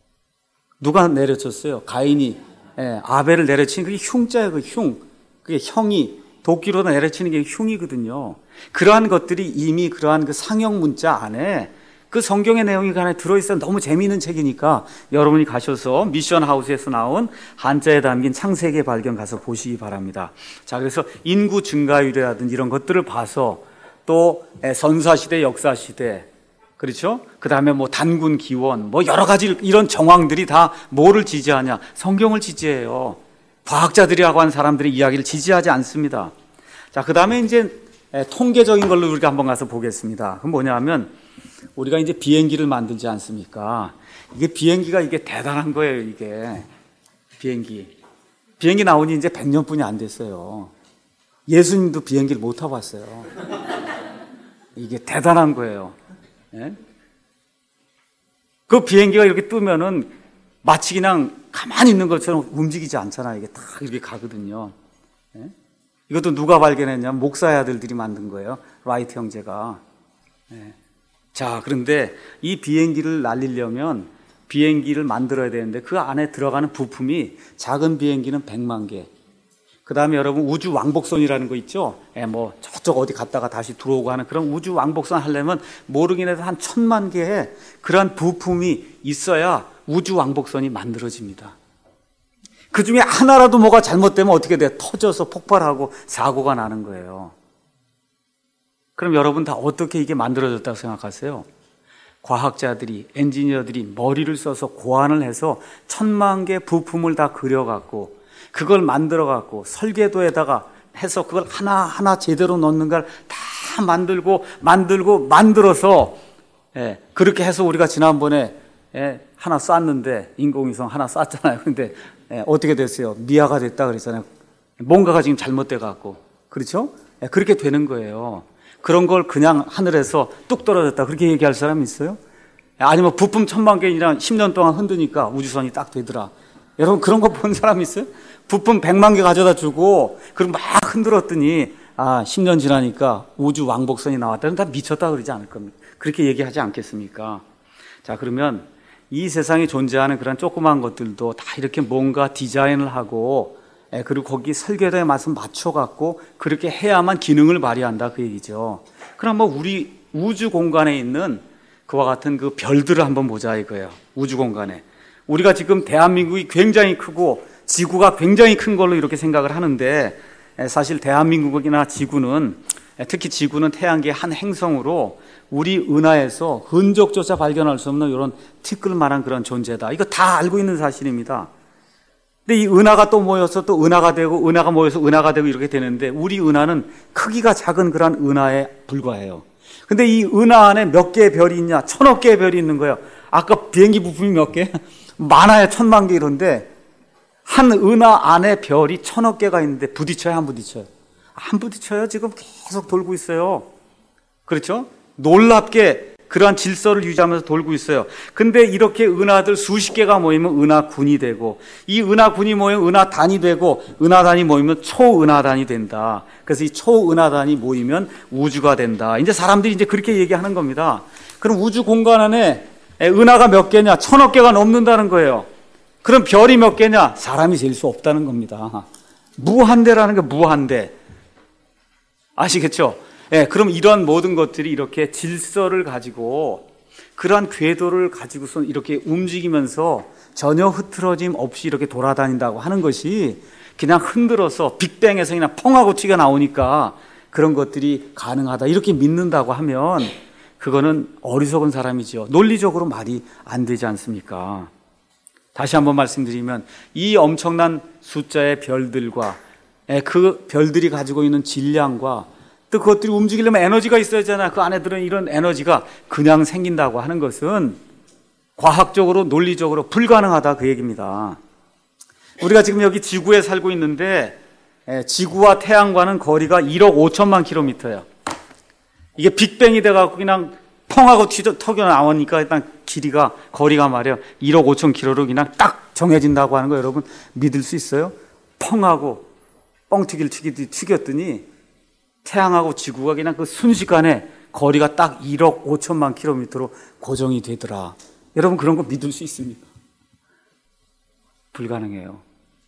누가 내려쳤어요? 가인이 예, 아벨을 내려치는 그게 흉자예요. 그 흉. 그게 형이 도끼로 내려치는 게 흉이거든요. 그러한 것들이 이미 그러한 그 상형 문자 안에 그 성경의 내용이 그 안에 들어있어요. 너무 재미있는 책이니까 여러분이 가셔서 미션 하우스에서 나온 한자에 담긴 창세기의 발견 가서 보시기 바랍니다. 자, 그래서 인구 증가율이라든지 이런 것들을 봐서 또 선사시대, 역사시대, 그렇죠? 그 다음에 뭐 단군 기원, 뭐 여러 가지 이런 정황들이 다 뭐를 지지하냐? 성경을 지지해요. 과학자들이라고 하는 사람들의 이야기를 지지하지 않습니다. 자, 그 다음에 이제 통계적인 걸로 우리가 한번 가서 보겠습니다. 그건 뭐냐 하면 우리가 이제 비행기를 만들지 않습니까? 이게 비행기가 이게 대단한 거예요, 이게. 비행기. 비행기 나온 지 이제 백 년뿐이 안 됐어요. 예수님도 비행기를 못 타봤어요. 이게 대단한 거예요. 예? 그 비행기가 이렇게 뜨면은 마치 그냥 가만히 있는 것처럼 움직이지 않잖아요. 이게 딱 이렇게 가거든요. 예? 이것도 누가 발견했냐면 목사의 아들들이 만든 거예요. 라이트 형제가. 예. 자, 그런데 이 비행기를 날리려면 비행기를 만들어야 되는데 그 안에 들어가는 부품이 작은 비행기는 백만 개. 그 다음에 여러분 우주 왕복선이라는 거 있죠? 예, 뭐 저쪽 어디 갔다가 다시 들어오고 하는 그런 우주 왕복선 하려면 모르긴 해도 한 천만 개의 그런 부품이 있어야 우주 왕복선이 만들어집니다. 그 중에 하나라도 뭐가 잘못되면 어떻게 돼? 터져서 폭발하고 사고가 나는 거예요. 그럼 여러분 다 어떻게 이게 만들어졌다고 생각하세요? 과학자들이, 엔지니어들이 머리를 써서 고안을 해서 천만 개 부품을 다 그려갖고 그걸 만들어갖고 설계도에다가 해서 그걸 하나하나 제대로 넣는 걸 다 만들고 만들고 만들어서 예, 그렇게 해서 우리가 지난번에 예, 하나 쐈는데 인공위성 하나 쐈잖아요. 근데 예, 어떻게 됐어요? 미아가 됐다 그랬잖아요. 뭔가가 지금 잘못돼 갖고 그렇죠? 예, 그렇게 되는 거예요. 그런 걸 그냥 하늘에서 뚝 떨어졌다 그렇게 얘기할 사람이 있어요? 아니면 부품 천만 개이랑 십 년 동안 흔드니까 우주선이 딱 되더라. 여러분 그런 거 본 사람 있어요? 부품 백만 개 가져다 주고 그리고 막 흔들었더니 아 십 년 지나니까 우주 왕복선이 나왔다. 다 미쳤다 그러지 않을 겁니까? 그렇게 얘기하지 않겠습니까? 자, 그러면 이 세상에 존재하는 그런 조그만 것들도 다 이렇게 뭔가 디자인을 하고 그리고 거기 설계도에 맞춰 맞춰갖고 그렇게 해야만 기능을 발휘한다 그 얘기죠. 그럼 뭐 우리 우주 공간에 있는 그와 같은 그 별들을 한번 보자 이거예요. 우주 공간에. 우리가 지금 대한민국이 굉장히 크고 지구가 굉장히 큰 걸로 이렇게 생각을 하는데 사실 대한민국이나 지구는 특히 지구는 태양계의 한 행성으로 우리 은하에서 흔적조차 발견할 수 없는 이런 티끌만한 그런 존재다. 이거 다 알고 있는 사실입니다. 근데 이 은하가 또 모여서 또 은하가 되고 은하가 모여서 은하가 되고 이렇게 되는데 우리 은하는 크기가 작은 그런 은하에 불과해요. 근데 이 은하 안에 몇 개의 별이 있냐? 천억 개의 별이 있는 거예요. 아까 비행기 부품이 몇 개? 많아야 천만 개 이런데 한 은하 안에 별이 천억 개가 있는데 부딪혀요? 안 부딪혀요? 안 부딪혀요. 지금 계속 돌고 있어요. 그렇죠? 놀랍게 그러한 질서를 유지하면서 돌고 있어요. 근데 이렇게 은하들 수십 개가 모이면 은하군이 되고 이 은하군이 모이면 은하단이 되고 은하단이 모이면 초은하단이 된다. 그래서 이 초은하단이 모이면 우주가 된다. 이제 사람들이 이제 그렇게 얘기하는 겁니다. 그럼 우주 공간 안에 은하가 몇 개냐? 천억 개가 넘는다는 거예요. 그럼 별이 몇 개냐? 사람이 셀 수 없다는 겁니다. 무한대라는 게 무한대. 아시겠죠? 예, 그럼 이러한 모든 것들이 이렇게 질서를 가지고 그러한 궤도를 가지고서 이렇게 움직이면서 전혀 흐트러짐 없이 이렇게 돌아다닌다고 하는 것이 그냥 흔들어서 빅뱅에서 그냥 펑하고 튀어나오니까 그런 것들이 가능하다 이렇게 믿는다고 하면 그거는 어리석은 사람이죠. 논리적으로 말이 안 되지 않습니까? 다시 한번 말씀드리면 이 엄청난 숫자의 별들과 그 별들이 가지고 있는 질량과 또 그것들이 움직이려면 에너지가 있어야 하잖아요. 그 안에 들은 이런 에너지가 그냥 생긴다고 하는 것은 과학적으로 논리적으로 불가능하다 그 얘기입니다. 우리가 지금 여기 지구에 살고 있는데 지구와 태양과는 거리가 일억 오천만 킬로미터예요. 이게 빅뱅이 돼갖고 그냥 펑하고 튀어 터져 나오니까 일단 길이가 거리가 말이에요. 일억 오천 킬로로 그냥 딱 정해진다고 하는 거 여러분 믿을 수 있어요? 펑하고 뻥튀기를 튀기, 튀겼더니 태양하고 지구가 그냥 그 순식간에 거리가 딱 일억 오천만 킬로미터로 고정이 되더라. 여러분 그런 거 믿을 수 있습니까? 불가능해요.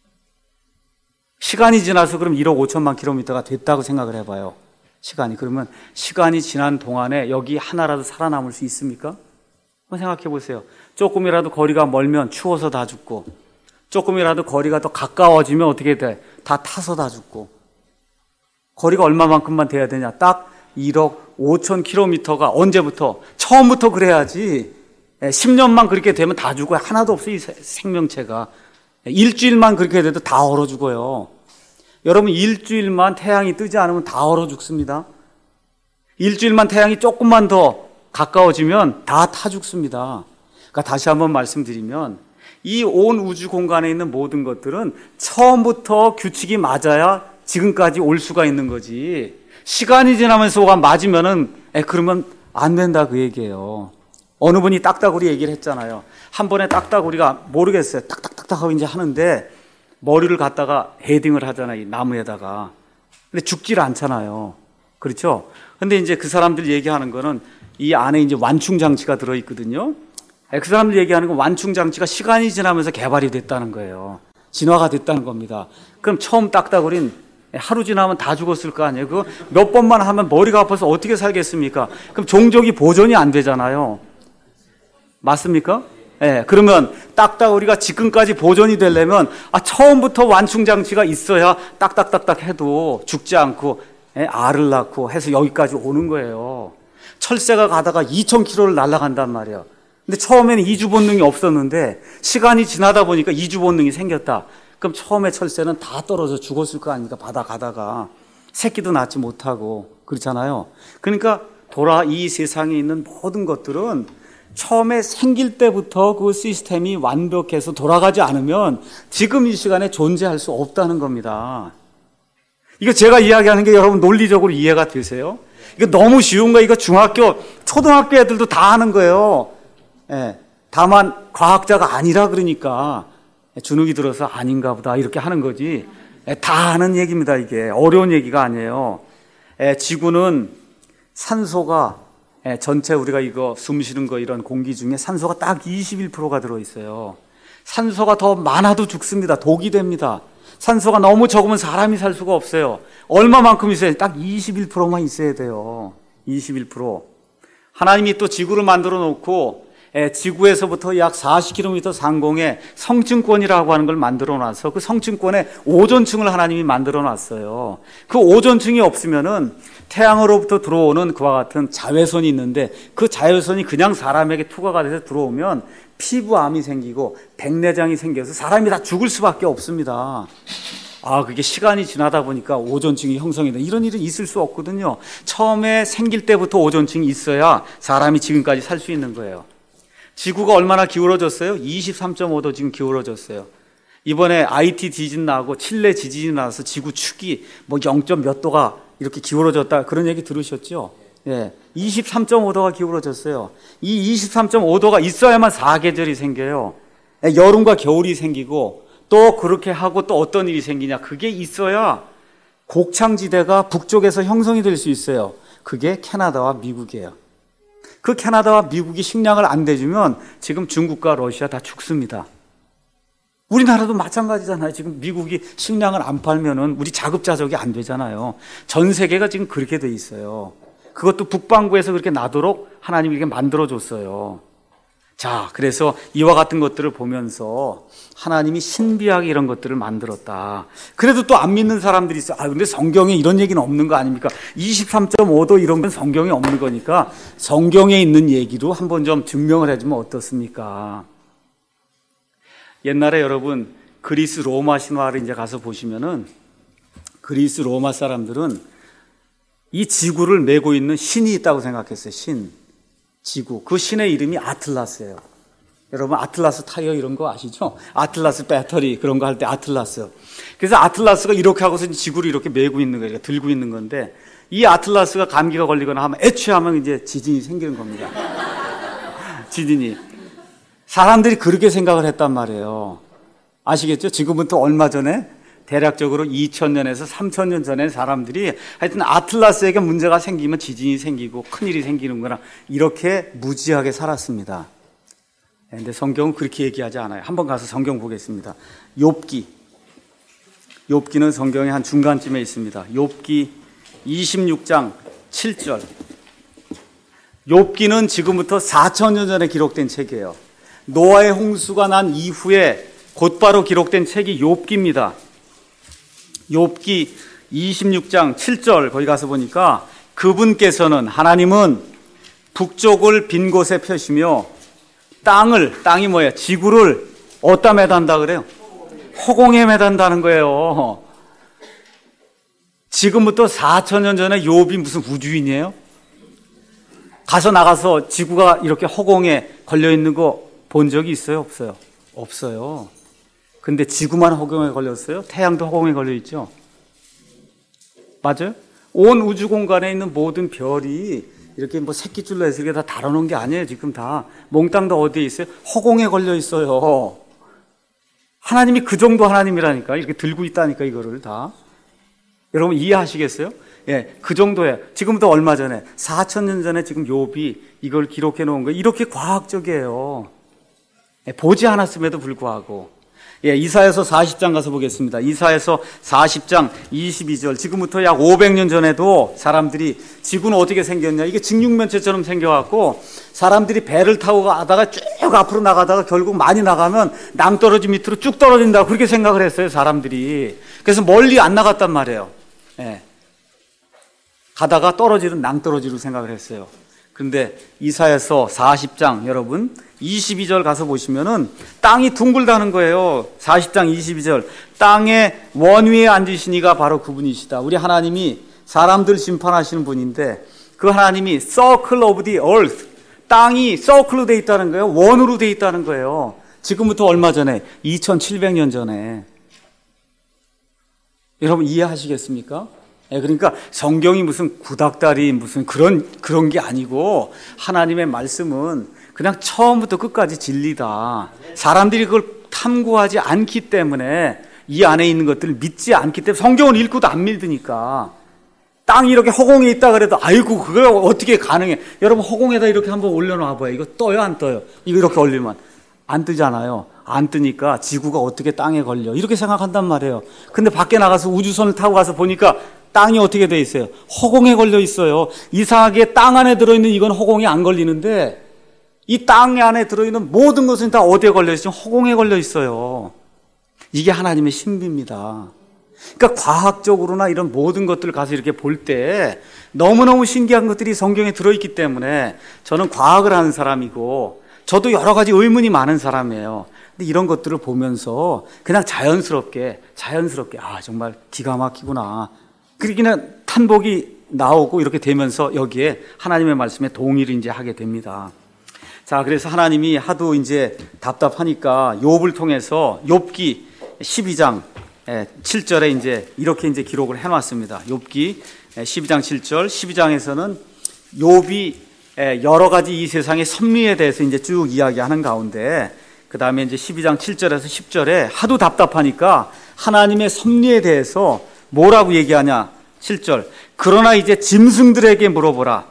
시간이 지나서 그럼 일억 오천만 킬로미터가 됐다고 생각을 해봐요. 시간이. 그러면 시간이 지난 동안에 여기 하나라도 살아남을 수 있습니까? 한번 생각해 보세요. 조금이라도 거리가 멀면 추워서 다 죽고 조금이라도 거리가 더 가까워지면 어떻게 돼? 다 타서 다 죽고 거리가 얼마만큼만 돼야 되냐? 딱 일억 오천 킬로미터가 언제부터? 처음부터 그래야지. 십 년만 그렇게 되면 다 죽어요. 하나도 없어요. 이 생명체가. 일주일만 그렇게 돼도 다 얼어 죽어요. 여러분 일주일만 태양이 뜨지 않으면 다 얼어 죽습니다. 일주일만 태양이 조금만 더 가까워지면 다 타 죽습니다. 그러니까 다시 한번 말씀드리면 이 온 우주 공간에 있는 모든 것들은 처음부터 규칙이 맞아야 지금까지 올 수가 있는 거지. 시간이 지나면서 뭐가 맞으면은 에, 그러면 안 된다 그 얘기예요. 어느 분이 딱따구리 얘기를 했잖아요. 한 번에 딱따구리가 모르겠어요. 딱딱딱딱 하고 이제 하는데 머리를 갖다가 헤딩을 하잖아요. 이 나무에다가. 근데 죽질 않잖아요. 그렇죠? 근데 이제 그 사람들 얘기하는 거는 이 안에 이제 완충장치가 들어있거든요. 그 사람들 얘기하는 건 완충장치가 시간이 지나면서 개발이 됐다는 거예요. 진화가 됐다는 겁니다. 그럼 처음 딱따구리는 하루 지나면 다 죽었을 거 아니에요. 그거 몇 번만 하면 머리가 아파서 어떻게 살겠습니까? 그럼 종족이 보존이 안 되잖아요. 맞습니까? 예, 네, 그러면 딱따구리가 지금까지 보존이 되려면 아, 처음부터 완충장치가 있어야 딱딱딱딱 해도 죽지 않고 예, 알을 낳고 해서 여기까지 오는 거예요. 철새가 가다가 이천 킬로미터를 날아간단 말이에요. 근데 처음에는 이주 본능이 없었는데 시간이 지나다 보니까 이주 본능이 생겼다. 그럼 처음에 철새는 다 떨어져 죽었을 거 아닙니까? 바다 가다가 새끼도 낳지 못하고 그렇잖아요. 그러니까 돌아 이 세상에 있는 모든 것들은 처음에 생길 때부터 그 시스템이 완벽해서 돌아가지 않으면 지금 이 시간에 존재할 수 없다는 겁니다. 이거 제가 이야기하는 게 여러분 논리적으로 이해가 되세요? 이거 너무 쉬운 거예요. 이거 중학교, 초등학교 애들도 다 하는 거예요. 예, 다만 과학자가 아니라 그러니까 주눅이 들어서 아닌가 보다 이렇게 하는 거지. 예, 다 하는 얘기입니다. 이게 어려운 얘기가 아니에요. 예, 지구는 산소가 예, 전체 우리가 이거 숨 쉬는 거 이런 공기 중에 산소가 딱 이십일 퍼센트가 들어있어요. 산소가 더 많아도 죽습니다. 독이 됩니다. 산소가 너무 적으면 사람이 살 수가 없어요. 얼마만큼 있어야 돼요? 딱 이십일 퍼센트만 있어야 돼요. 이십일 퍼센트. 하나님이 또 지구를 만들어 놓고 예, 지구에서부터 약 사십 킬로미터 상공에 성층권이라고 하는 걸 만들어 놔서 그 성층권에 오존층을 하나님이 만들어 놨어요. 그 오존층이 없으면은 태양으로부터 들어오는 그와 같은 자외선이 있는데 그 자외선이 그냥 사람에게 투과가 돼서 들어오면 피부암이 생기고 백내장이 생겨서 사람이 다 죽을 수밖에 없습니다. 아, 그게 시간이 지나다 보니까 오존층이 형성이 돼. 이런 일은 있을 수 없거든요. 처음에 생길 때부터 오존층이 있어야 사람이 지금까지 살 수 있는 거예요. 지구가 얼마나 기울어졌어요? 이십삼 점 오 도 지금 기울어졌어요. 이번에 아이티 지진 나고 칠레 지진이 나서 지구 축이 뭐 영 점 몇 도가 이렇게 기울어졌다. 그런 얘기 들으셨죠? 예. 이십삼 점 오 도가 기울어졌어요. 이 이십삼 점 오 도가 있어야만 사계절이 생겨요. 예, 여름과 겨울이 생기고 또 그렇게 하고 또 어떤 일이 생기냐. 그게 있어야 곡창지대가 북쪽에서 형성이 될 수 있어요. 그게 캐나다와 미국이에요. 그 캐나다와 미국이 식량을 안 대주면 지금 중국과 러시아 다 죽습니다. 우리나라도 마찬가지잖아요. 지금 미국이 식량을 안 팔면은 우리 자급자족이 안 되잖아요. 전 세계가 지금 그렇게 돼 있어요. 그것도 북반구에서 그렇게 나도록 하나님이 이렇게 만들어줬어요. 자, 그래서 이와 같은 것들을 보면서 하나님이 신비하게 이런 것들을 만들었다. 그래도 또 안 믿는 사람들이 있어요. 아, 근데 성경에 이런 얘기는 없는 거 아닙니까? 이십삼 점 오 도 이런 건 성경에 없는 거니까 성경에 있는 얘기로 한번 좀 증명을 해주면 어떻습니까? 옛날에 여러분 그리스 로마 신화를 이제 가서 보시면은 그리스 로마 사람들은 이 지구를 메고 있는 신이 있다고 생각했어요. 신. 지구. 그 신의 이름이 아틀라스예요. 여러분 아틀라스 타이어 이런 거 아시죠? 아틀라스 배터리 그런 거 할 때 아틀라스. 그래서 아틀라스가 이렇게 하고서 지구를 이렇게 메고 있는 거예요. 들고 있는 건데 이 아틀라스가 감기가 걸리거나 하면 애취하면 이제 지진이 생기는 겁니다. 지진이. 사람들이 그렇게 생각을 했단 말이에요. 아시겠죠? 지금부터 얼마 전에 대략적으로 이천 년에서 삼천 년 전에 사람들이 하여튼 아틀라스에게 문제가 생기면 지진이 생기고 큰일이 생기는 거나 이렇게 무지하게 살았습니다. 그런데 성경은 그렇게 얘기하지 않아요. 한번 가서 성경 보겠습니다. 욥기. 욥기는 성경의 한 중간쯤에 있습니다. 욥기 이십육 장 칠 절. 욥기는 지금부터 사천 년 전에 기록된 책이에요. 노아의 홍수가 난 이후에 곧바로 기록된 책이 욥기입니다. 욥기 이십육 장 칠 절 거기 가서 보니까 그분께서는 하나님은 북쪽을 빈 곳에 펴시며 땅을 땅이 뭐예요? 지구를 어디다 매단다 그래요? 허공에 매단다는 거예요. 지금부터 사천 년 전에 욥이 무슨 우주인이에요? 가서 나가서 지구가 이렇게 허공에 걸려 있는 거 본 적이 있어요? 없어요? 없어요. 근데 지구만 허공에 걸렸어요? 태양도 허공에 걸려 있죠? 맞아요? 온 우주 공간에 있는 모든 별이 이렇게 뭐 새끼줄로 해서 이렇게 다 달아놓은 게 아니에요. 지금 다 몽땅 다 어디에 있어요? 허공에 걸려 있어요. 하나님이 그 정도 하나님이라니까. 이렇게 들고 있다니까, 이거를 다. 여러분 이해하시겠어요? 예, 그 정도예요. 지금부터 얼마 전에 사천 년 전에 지금 욥이 이걸 기록해 놓은 거예요. 이렇게 과학적이에요. 예, 보지 않았음에도 불구하고. 예, 이사야서 사십 장 가서 보겠습니다. 이사야서 사십 장 이십이 절. 지금부터 약 오백 년 전에도 사람들이 지구는 어떻게 생겼냐? 이게 직육면체처럼 생겨갖고 사람들이 배를 타고 가다가 쭉 앞으로 나가다가 결국 많이 나가면 낭떠러지 밑으로 쭉 떨어진다. 그렇게 생각을 했어요, 사람들이. 그래서 멀리 안 나갔단 말이에요. 예. 가다가 떨어지는 낭떠러지로 생각을 했어요. 그런데 이사야서 사십 장 여러분 이십이 절 가서 보시면은 땅이 둥글다는 거예요. 사십 장 이십이 절. 땅의 원위에 앉으시니가 바로 그분이시다. 우리 하나님이 사람들 심판하시는 분인데 그 하나님이 circle of the earth, 땅이 서클로 돼 있다는 거예요. 원으로 돼 있다는 거예요. 지금부터 얼마 전에 이천칠백 년 전에. 여러분 이해하시겠습니까? 예, 그러니까 성경이 무슨 구닥다리 무슨 그런 그런 게 아니고 하나님의 말씀은 그냥 처음부터 끝까지 진리다. 사람들이 그걸 탐구하지 않기 때문에 이 안에 있는 것들을 믿지 않기 때문에 성경을 읽고도 안 믿으니까. 땅이 이렇게 허공에 있다 그래도 아이고 그걸 어떻게 가능해. 여러분 허공에다 이렇게 한번 올려놔 봐요. 이거 떠요 안 떠요? 이거 이렇게 올리면 안 뜨잖아요. 안 뜨니까 지구가 어떻게 땅에 걸려 이렇게 생각한단 말이에요. 근데 밖에 나가서 우주선을 타고 가서 보니까 땅이 어떻게 돼 있어요? 허공에 걸려 있어요. 이상하게 땅 안에 들어있는 이건 허공에 안 걸리는데 이 땅 안에 들어있는 모든 것은 다 어디에 걸려 있어요? 허공에 걸려 있어요. 이게 하나님의 신비입니다. 그러니까 과학적으로나 이런 모든 것들을 가서 이렇게 볼 때 너무너무 신기한 것들이 성경에 들어있기 때문에 저는 과학을 하는 사람이고 저도 여러 가지 의문이 많은 사람이에요. 근데 이런 것들을 보면서 그냥 자연스럽게 자연스럽게 아 정말 기가 막히구나. 그렇게 그냥 탄복이 나오고 이렇게 되면서 여기에 하나님의 말씀에 동의를 이제 하게 됩니다. 자, 그래서 하나님이 하도 이제 답답하니까 욥을 통해서 욥기 십이 장 칠 절에 이제 이렇게 이제 기록을 해놨습니다. 욥기 십이 장 칠 절, 십이 장에서는 욥이 여러 가지 이 세상의 섭리에 대해서 이제 쭉 이야기하는 가운데 그 다음에 이제 십이 장 칠 절에서 십 절에 하도 답답하니까 하나님의 섭리에 대해서 뭐라고 얘기하냐? 칠 절. 그러나 이제 짐승들에게 물어보라.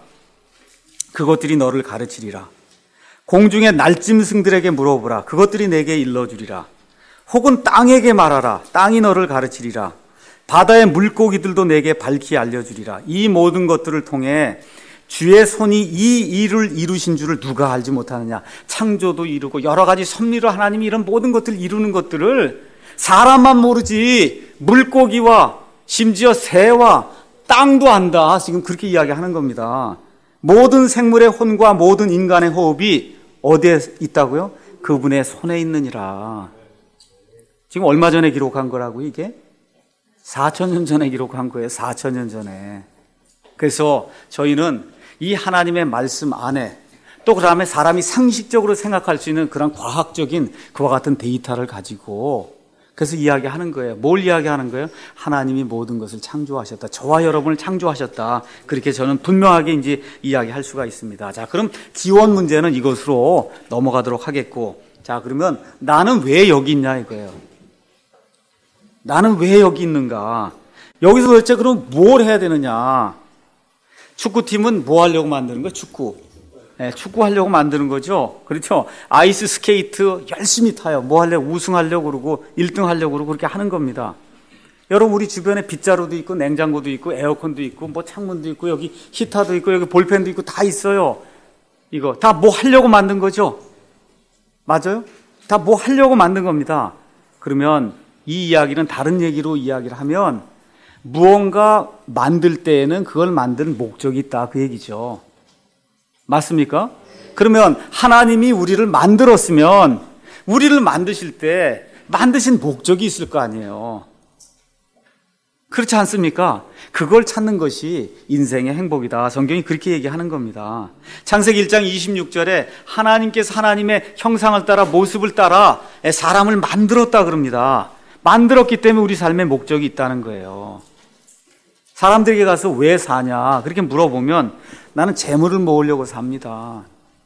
그것들이 너를 가르치리라. 공중의 날짐승들에게 물어보라. 그것들이 내게 일러주리라. 혹은 땅에게 말하라. 땅이 너를 가르치리라. 바다의 물고기들도 내게 밝히 알려주리라. 이 모든 것들을 통해 주의 손이 이 일을 이루신 줄을 누가 알지 못하느냐. 창조도 이루고 여러 가지 섭리로 하나님이 이런 모든 것들을 이루는 것들을 사람만 모르지 물고기와 심지어 새와 땅도 안다. 지금 그렇게 이야기하는 겁니다. 모든 생물의 혼과 모든 인간의 호흡이 어디에 있다고요? 그분의 손에 있느니라. 지금 얼마 전에 기록한 거라고 이게? 사천 년 전에 기록한 거예요. 사천 년 전에. 그래서 저희는 이 하나님의 말씀 안에 또 그 다음에 사람이 상식적으로 생각할 수 있는 그런 과학적인 그와 같은 데이터를 가지고 그래서 이야기하는 거예요. 뭘 이야기하는 거예요? 하나님이 모든 것을 창조하셨다. 저와 여러분을 창조하셨다. 그렇게 저는 분명하게 이제 이야기할 수가 있습니다. 자, 그럼 기원 문제는 이것으로 넘어가도록 하겠고, 자, 그러면 나는 왜 여기 있냐 이거예요. 나는 왜 여기 있는가? 여기서 도대체 그럼 뭘 해야 되느냐? 축구팀은 뭐 하려고 만드는 거예요? 축구. 네, 축구하려고 만드는 거죠. 그렇죠. 아이스 스케이트 열심히 타요. 뭐 하려고? 우승하려고 그러고 일 등 하려고 그러고 그렇게 하는 겁니다. 여러분 우리 주변에 빗자루도 있고 냉장고도 있고 에어컨도 있고 뭐 창문도 있고 여기 히터도 있고 여기 볼펜도 있고 다 있어요. 이거 다 뭐 하려고 만든 거죠. 맞아요? 다 뭐 하려고 만든 겁니다. 그러면 이 이야기는 다른 얘기로 이야기를 하면 무언가 만들 때에는 그걸 만드는 목적이 있다 그 얘기죠. 맞습니까? 그러면 하나님이 우리를 만들었으면 우리를 만드실 때 만드신 목적이 있을 거 아니에요. 그렇지 않습니까? 그걸 찾는 것이 인생의 행복이다. 성경이 그렇게 얘기하는 겁니다. 창세기 일 장 이십육 절에 하나님께서 하나님의 형상을 따라 모습을 따라 사람을 만들었다 그럽니다. 만들었기 때문에 우리 삶에 목적이 있다는 거예요. 사람들에게 가서 왜 사냐 그렇게 물어보면 나는 재물을 모으려고 삽니다.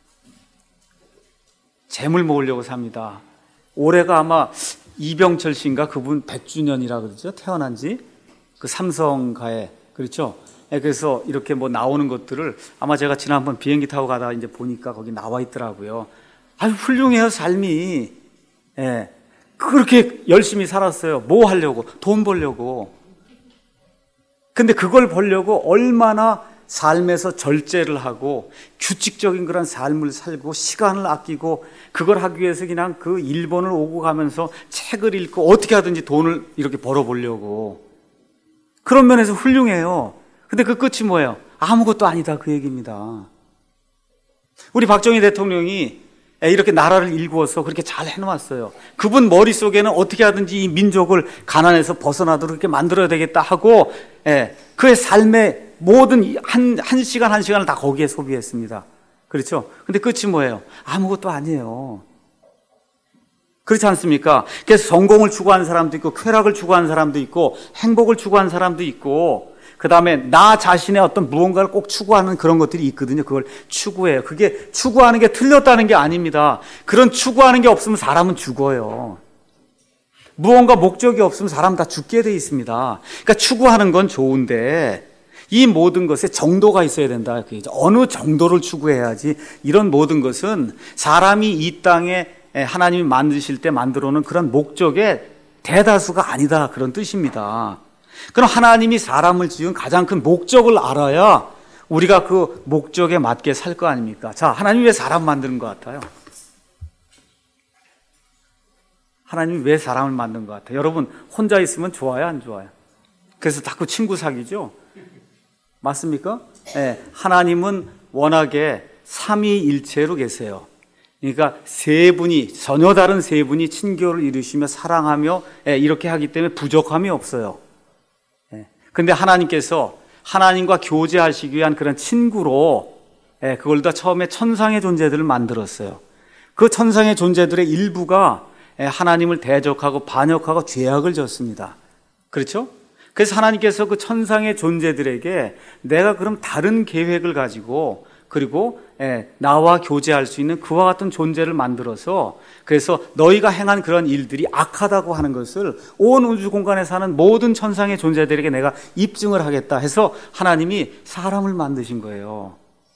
재물 모으려고 삽니다. 올해가 아마 이병철 씨인가 그분 백 주년이라 그러죠. 태어난 지 그 삼성가에 그렇죠. 그래서 이렇게 뭐 나오는 것들을 아마 제가 지난번 비행기 타고 가다가 이제 보니까 거기 나와 있더라고요. 아주 훌륭해요, 삶이. 예. 그렇게 열심히 살았어요. 뭐 하려고? 돈 벌려고. 근데 그걸 벌려고 얼마나 삶에서 절제를 하고 규칙적인 그런 삶을 살고 시간을 아끼고 그걸 하기 위해서 그냥 그 일본을 오고 가면서 책을 읽고 어떻게 하든지 돈을 이렇게 벌어보려고. 그런 면에서 훌륭해요. 근데 그 끝이 뭐예요? 아무것도 아니다 그 얘기입니다. 우리 박정희 대통령이 이렇게 나라를 일구어서 그렇게 잘 해놓았어요. 그분 머릿속에는 어떻게 하든지 이 민족을 가난에서 벗어나도록 이렇게 만들어야 되겠다 하고 예, 그의 삶의 모든 한, 한 시간 한 시간을 다 거기에 소비했습니다. 그렇죠? 근데 끝이 뭐예요? 아무것도 아니에요. 그렇지 않습니까? 그래서 성공을 추구하는 사람도 있고 쾌락을 추구하는 사람도 있고 행복을 추구하는 사람도 있고 그 다음에 나 자신의 어떤 무언가를 꼭 추구하는 그런 것들이 있거든요. 그걸 추구해요. 그게 추구하는 게 틀렸다는 게 아닙니다. 그런 추구하는 게 없으면 사람은 죽어요. 무언가 목적이 없으면 사람 다 죽게 돼 있습니다. 그러니까 추구하는 건 좋은데 이 모든 것에 정도가 있어야 된다. 어느 정도를 추구해야지 이런 모든 것은 사람이 이 땅에 하나님이 만드실 때 만들어 놓은 그런 목적의 대다수가 아니다. 그런 뜻입니다. 그럼 하나님이 사람을 지은 가장 큰 목적을 알아야 우리가 그 목적에 맞게 살 거 아닙니까? 자, 하나님이 왜 사람 만드는 것 같아요? 하나님이 왜 사람을 만든 것 같아요? 여러분 혼자 있으면 좋아요, 안 좋아요? 그래서 자꾸 친구 사귀죠? 맞습니까? 네, 하나님은 워낙에 삼위일체로 계세요. 그러니까 세 분이 전혀 다른 세 분이 친교를 이루시며 사랑하며 이렇게 하기 때문에 부족함이 없어요. 근데 하나님께서 하나님과 교제하시기 위한 그런 친구로 그걸 다 처음에 천상의 존재들을 만들었어요. 그 천상의 존재들의 일부가 하나님을 대적하고 반역하고 죄악을 졌습니다. 그렇죠? 그래서 하나님께서 그 천상의 존재들에게 내가 그럼 다른 계획을 가지고 그리고 나와 교제할 수 있는 그와 같은 존재를 만들어서 그래서 너희가 행한 그런 일들이 악하다고 하는 것을 온 우주 공간에 사는 모든 천상의 존재들에게 내가 입증을 하겠다 해서 하나님이 사람을 만드신 거예요.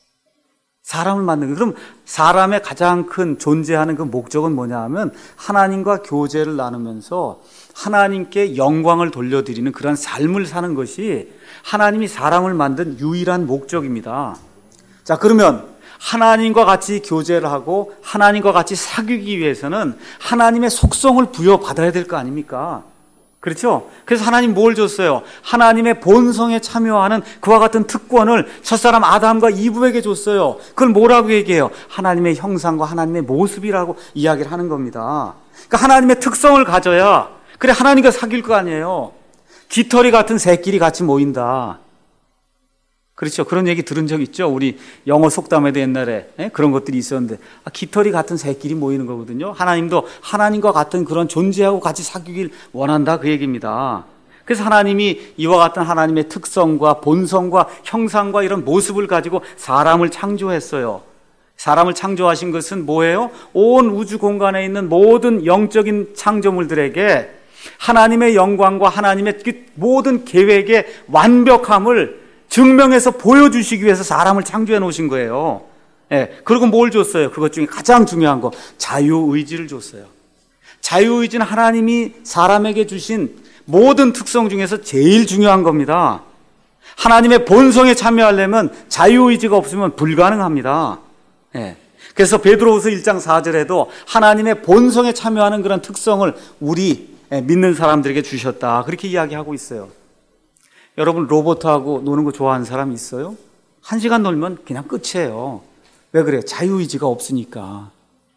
사람을 만든 거예요. 그럼 사람의 가장 큰 존재하는 그 목적은 뭐냐 하면 하나님과 교제를 나누면서 하나님께 영광을 돌려드리는 그런 삶을 사는 것이 하나님이 사람을 만든 유일한 목적입니다. 자, 그러면 하나님과 같이 교제를 하고 하나님과 같이 사귀기 위해서는 하나님의 속성을 부여받아야 될 거 아닙니까? 그렇죠? 그래서 하나님 뭘 줬어요? 하나님의 본성에 참여하는 그와 같은 특권을 첫사람 아담과 이브에게 줬어요. 그걸 뭐라고 얘기해요? 하나님의 형상과 하나님의 모습이라고 이야기를 하는 겁니다. 그러니까 하나님의 특성을 가져야 그래 하나님과 사귈 거 아니에요. 깃털이 같은 새끼리 같이 모인다. 그렇죠. 그런 얘기 들은 적 있죠. 우리 영어 속담에도 옛날에 예? 그런 것들이 있었는데 아, 깃털이 같은 새끼리 모이는 거거든요. 하나님도 하나님과 같은 그런 존재하고 같이 사귀길 원한다 그 얘기입니다. 그래서 하나님이 이와 같은 하나님의 특성과 본성과 형상과 이런 모습을 가지고 사람을 창조했어요. 사람을 창조하신 것은 뭐예요? 온 우주 공간에 있는 모든 영적인 창조물들에게 하나님의 영광과 하나님의 그 모든 계획의 완벽함을 증명해서 보여주시기 위해서 사람을 창조해 놓으신 거예요. 예, 그리고 뭘 줬어요? 그것 중에 가장 중요한 거 자유의지를 줬어요. 자유의지는 하나님이 사람에게 주신 모든 특성 중에서 제일 중요한 겁니다. 하나님의 본성에 참여하려면 자유의지가 없으면 불가능합니다. 예, 그래서 베드로후서 일 장 사 절에도 하나님의 본성에 참여하는 그런 특성을 우리 믿는 사람들에게 주셨다 그렇게 이야기하고 있어요. 여러분 로봇하고 노는 거 좋아하는 사람 있어요? 한 시간 놀면 그냥 끝이에요. 왜 그래요? 자유의지가 없으니까.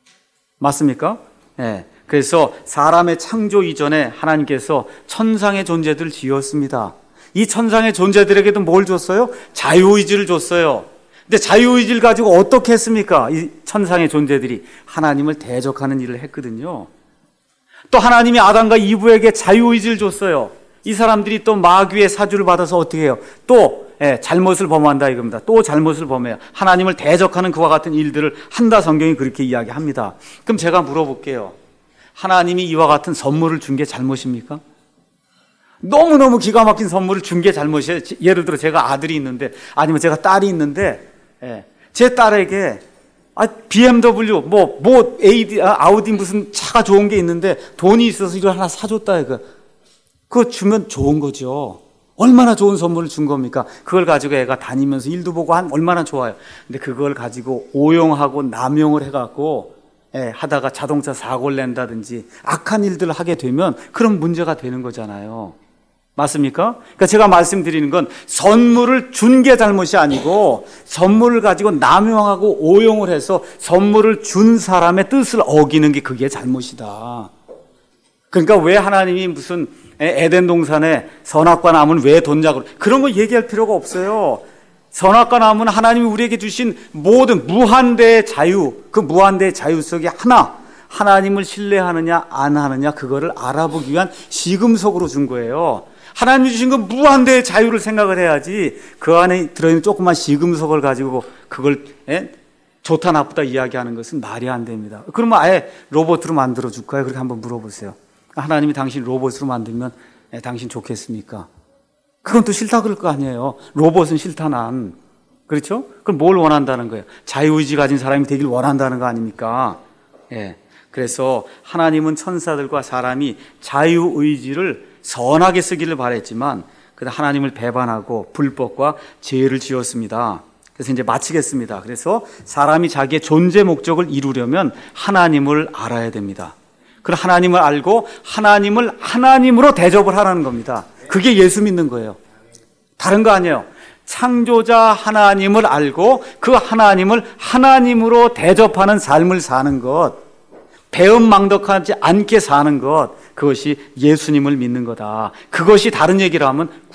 맞습니까? 네. 그래서 사람의 창조 이전에 하나님께서 천상의 존재들을 지었습니다. 이 천상의 존재들에게도 뭘 줬어요? 자유의지를 줬어요. 근데 자유의지를 가지고 어떻게 했습니까? 이 천상의 존재들이 하나님을 대적하는 일을 했거든요. 또 하나님이 아담과 이브에게 자유의지를 줬어요. 이 사람들이 또 마귀의 사주를 받아서 어떻게 해요? 또 예, 잘못을 범한다 이겁니다. 또 잘못을 범해요. 하나님을 대적하는 그와 같은 일들을 한다. 성경이 그렇게 이야기합니다. 그럼 제가 물어볼게요. 하나님이 이와 같은 선물을 준 게 잘못입니까? 너무너무 기가 막힌 선물을 준 게 잘못이에요. 예를 들어 제가 아들이 있는데 아니면 제가 딸이 있는데 예, 제 딸에게 아, 비엠더블유, 뭐, 뭐, 에이디, 아, 아우디 무슨 차가 좋은 게 있는데 돈이 있어서 이걸 하나 사줬다, 이거. 그거 주면 좋은 거죠. 얼마나 좋은 선물을 준 겁니까? 그걸 가지고 애가 다니면서 일도 보고 한, 얼마나 좋아요. 근데 그걸 가지고 오용하고 남용을 해갖고, 예, 하다가 자동차 사고를 낸다든지 악한 일들을 하게 되면 그런 문제가 되는 거잖아요. 맞습니까? 그러니까 제가 말씀드리는 건 선물을 준 게 잘못이 아니고 선물을 가지고 남용하고 오용을 해서 선물을 준 사람의 뜻을 어기는 게 그게 잘못이다. 그러니까 왜 하나님이 무슨 에덴 동산에 선악과 나무는 왜 뒀냐고 그런 거 얘기할 필요가 없어요. 선악과 나무는 하나님이 우리에게 주신 모든 무한대의 자유, 그 무한대의 자유 속에 하나, 하나님을 신뢰하느냐 안 하느냐 그거를 알아보기 위한 시금석으로 준 거예요. 하나님이 주신 건 무한대의 자유를 생각을 해야지 그 안에 들어있는 조그만 시금석을 가지고 그걸 에? 좋다 나쁘다 이야기하는 것은 말이 안 됩니다. 그러면 아예 로봇으로 만들어 줄까요? 그렇게 한번 물어보세요. 하나님이 당신 로봇으로 만들면 에, 당신 좋겠습니까? 그건 또 싫다 그럴 거 아니에요. 로봇은 싫다 난. 그렇죠? 그럼 뭘 원한다는 거예요? 자유의지 가진 사람이 되길 원한다는 거 아닙니까? 예. 그래서 하나님은 천사들과 사람이 자유의지를 선하게 쓰기를 바랬지만 하나님을 배반하고 불법과 죄를 지었습니다. 그래서 이제 마치겠습니다. 그래서 사람이 자기의 존재 목적을 이루려면 하나님을 알아야 됩니다. 그럼 하나님을 알고 하나님을 하나님으로 대접을 하라는 겁니다. 그게 예수 믿는 거예요. 다른 거 아니에요. 창조자 하나님을 알고 그 하나님을 하나님으로 대접하는 삶을 사는 것, 배은망덕하지 않게 사는 것, 그것이 예수님을 믿는 거다. 그것이 다른 얘기를 하면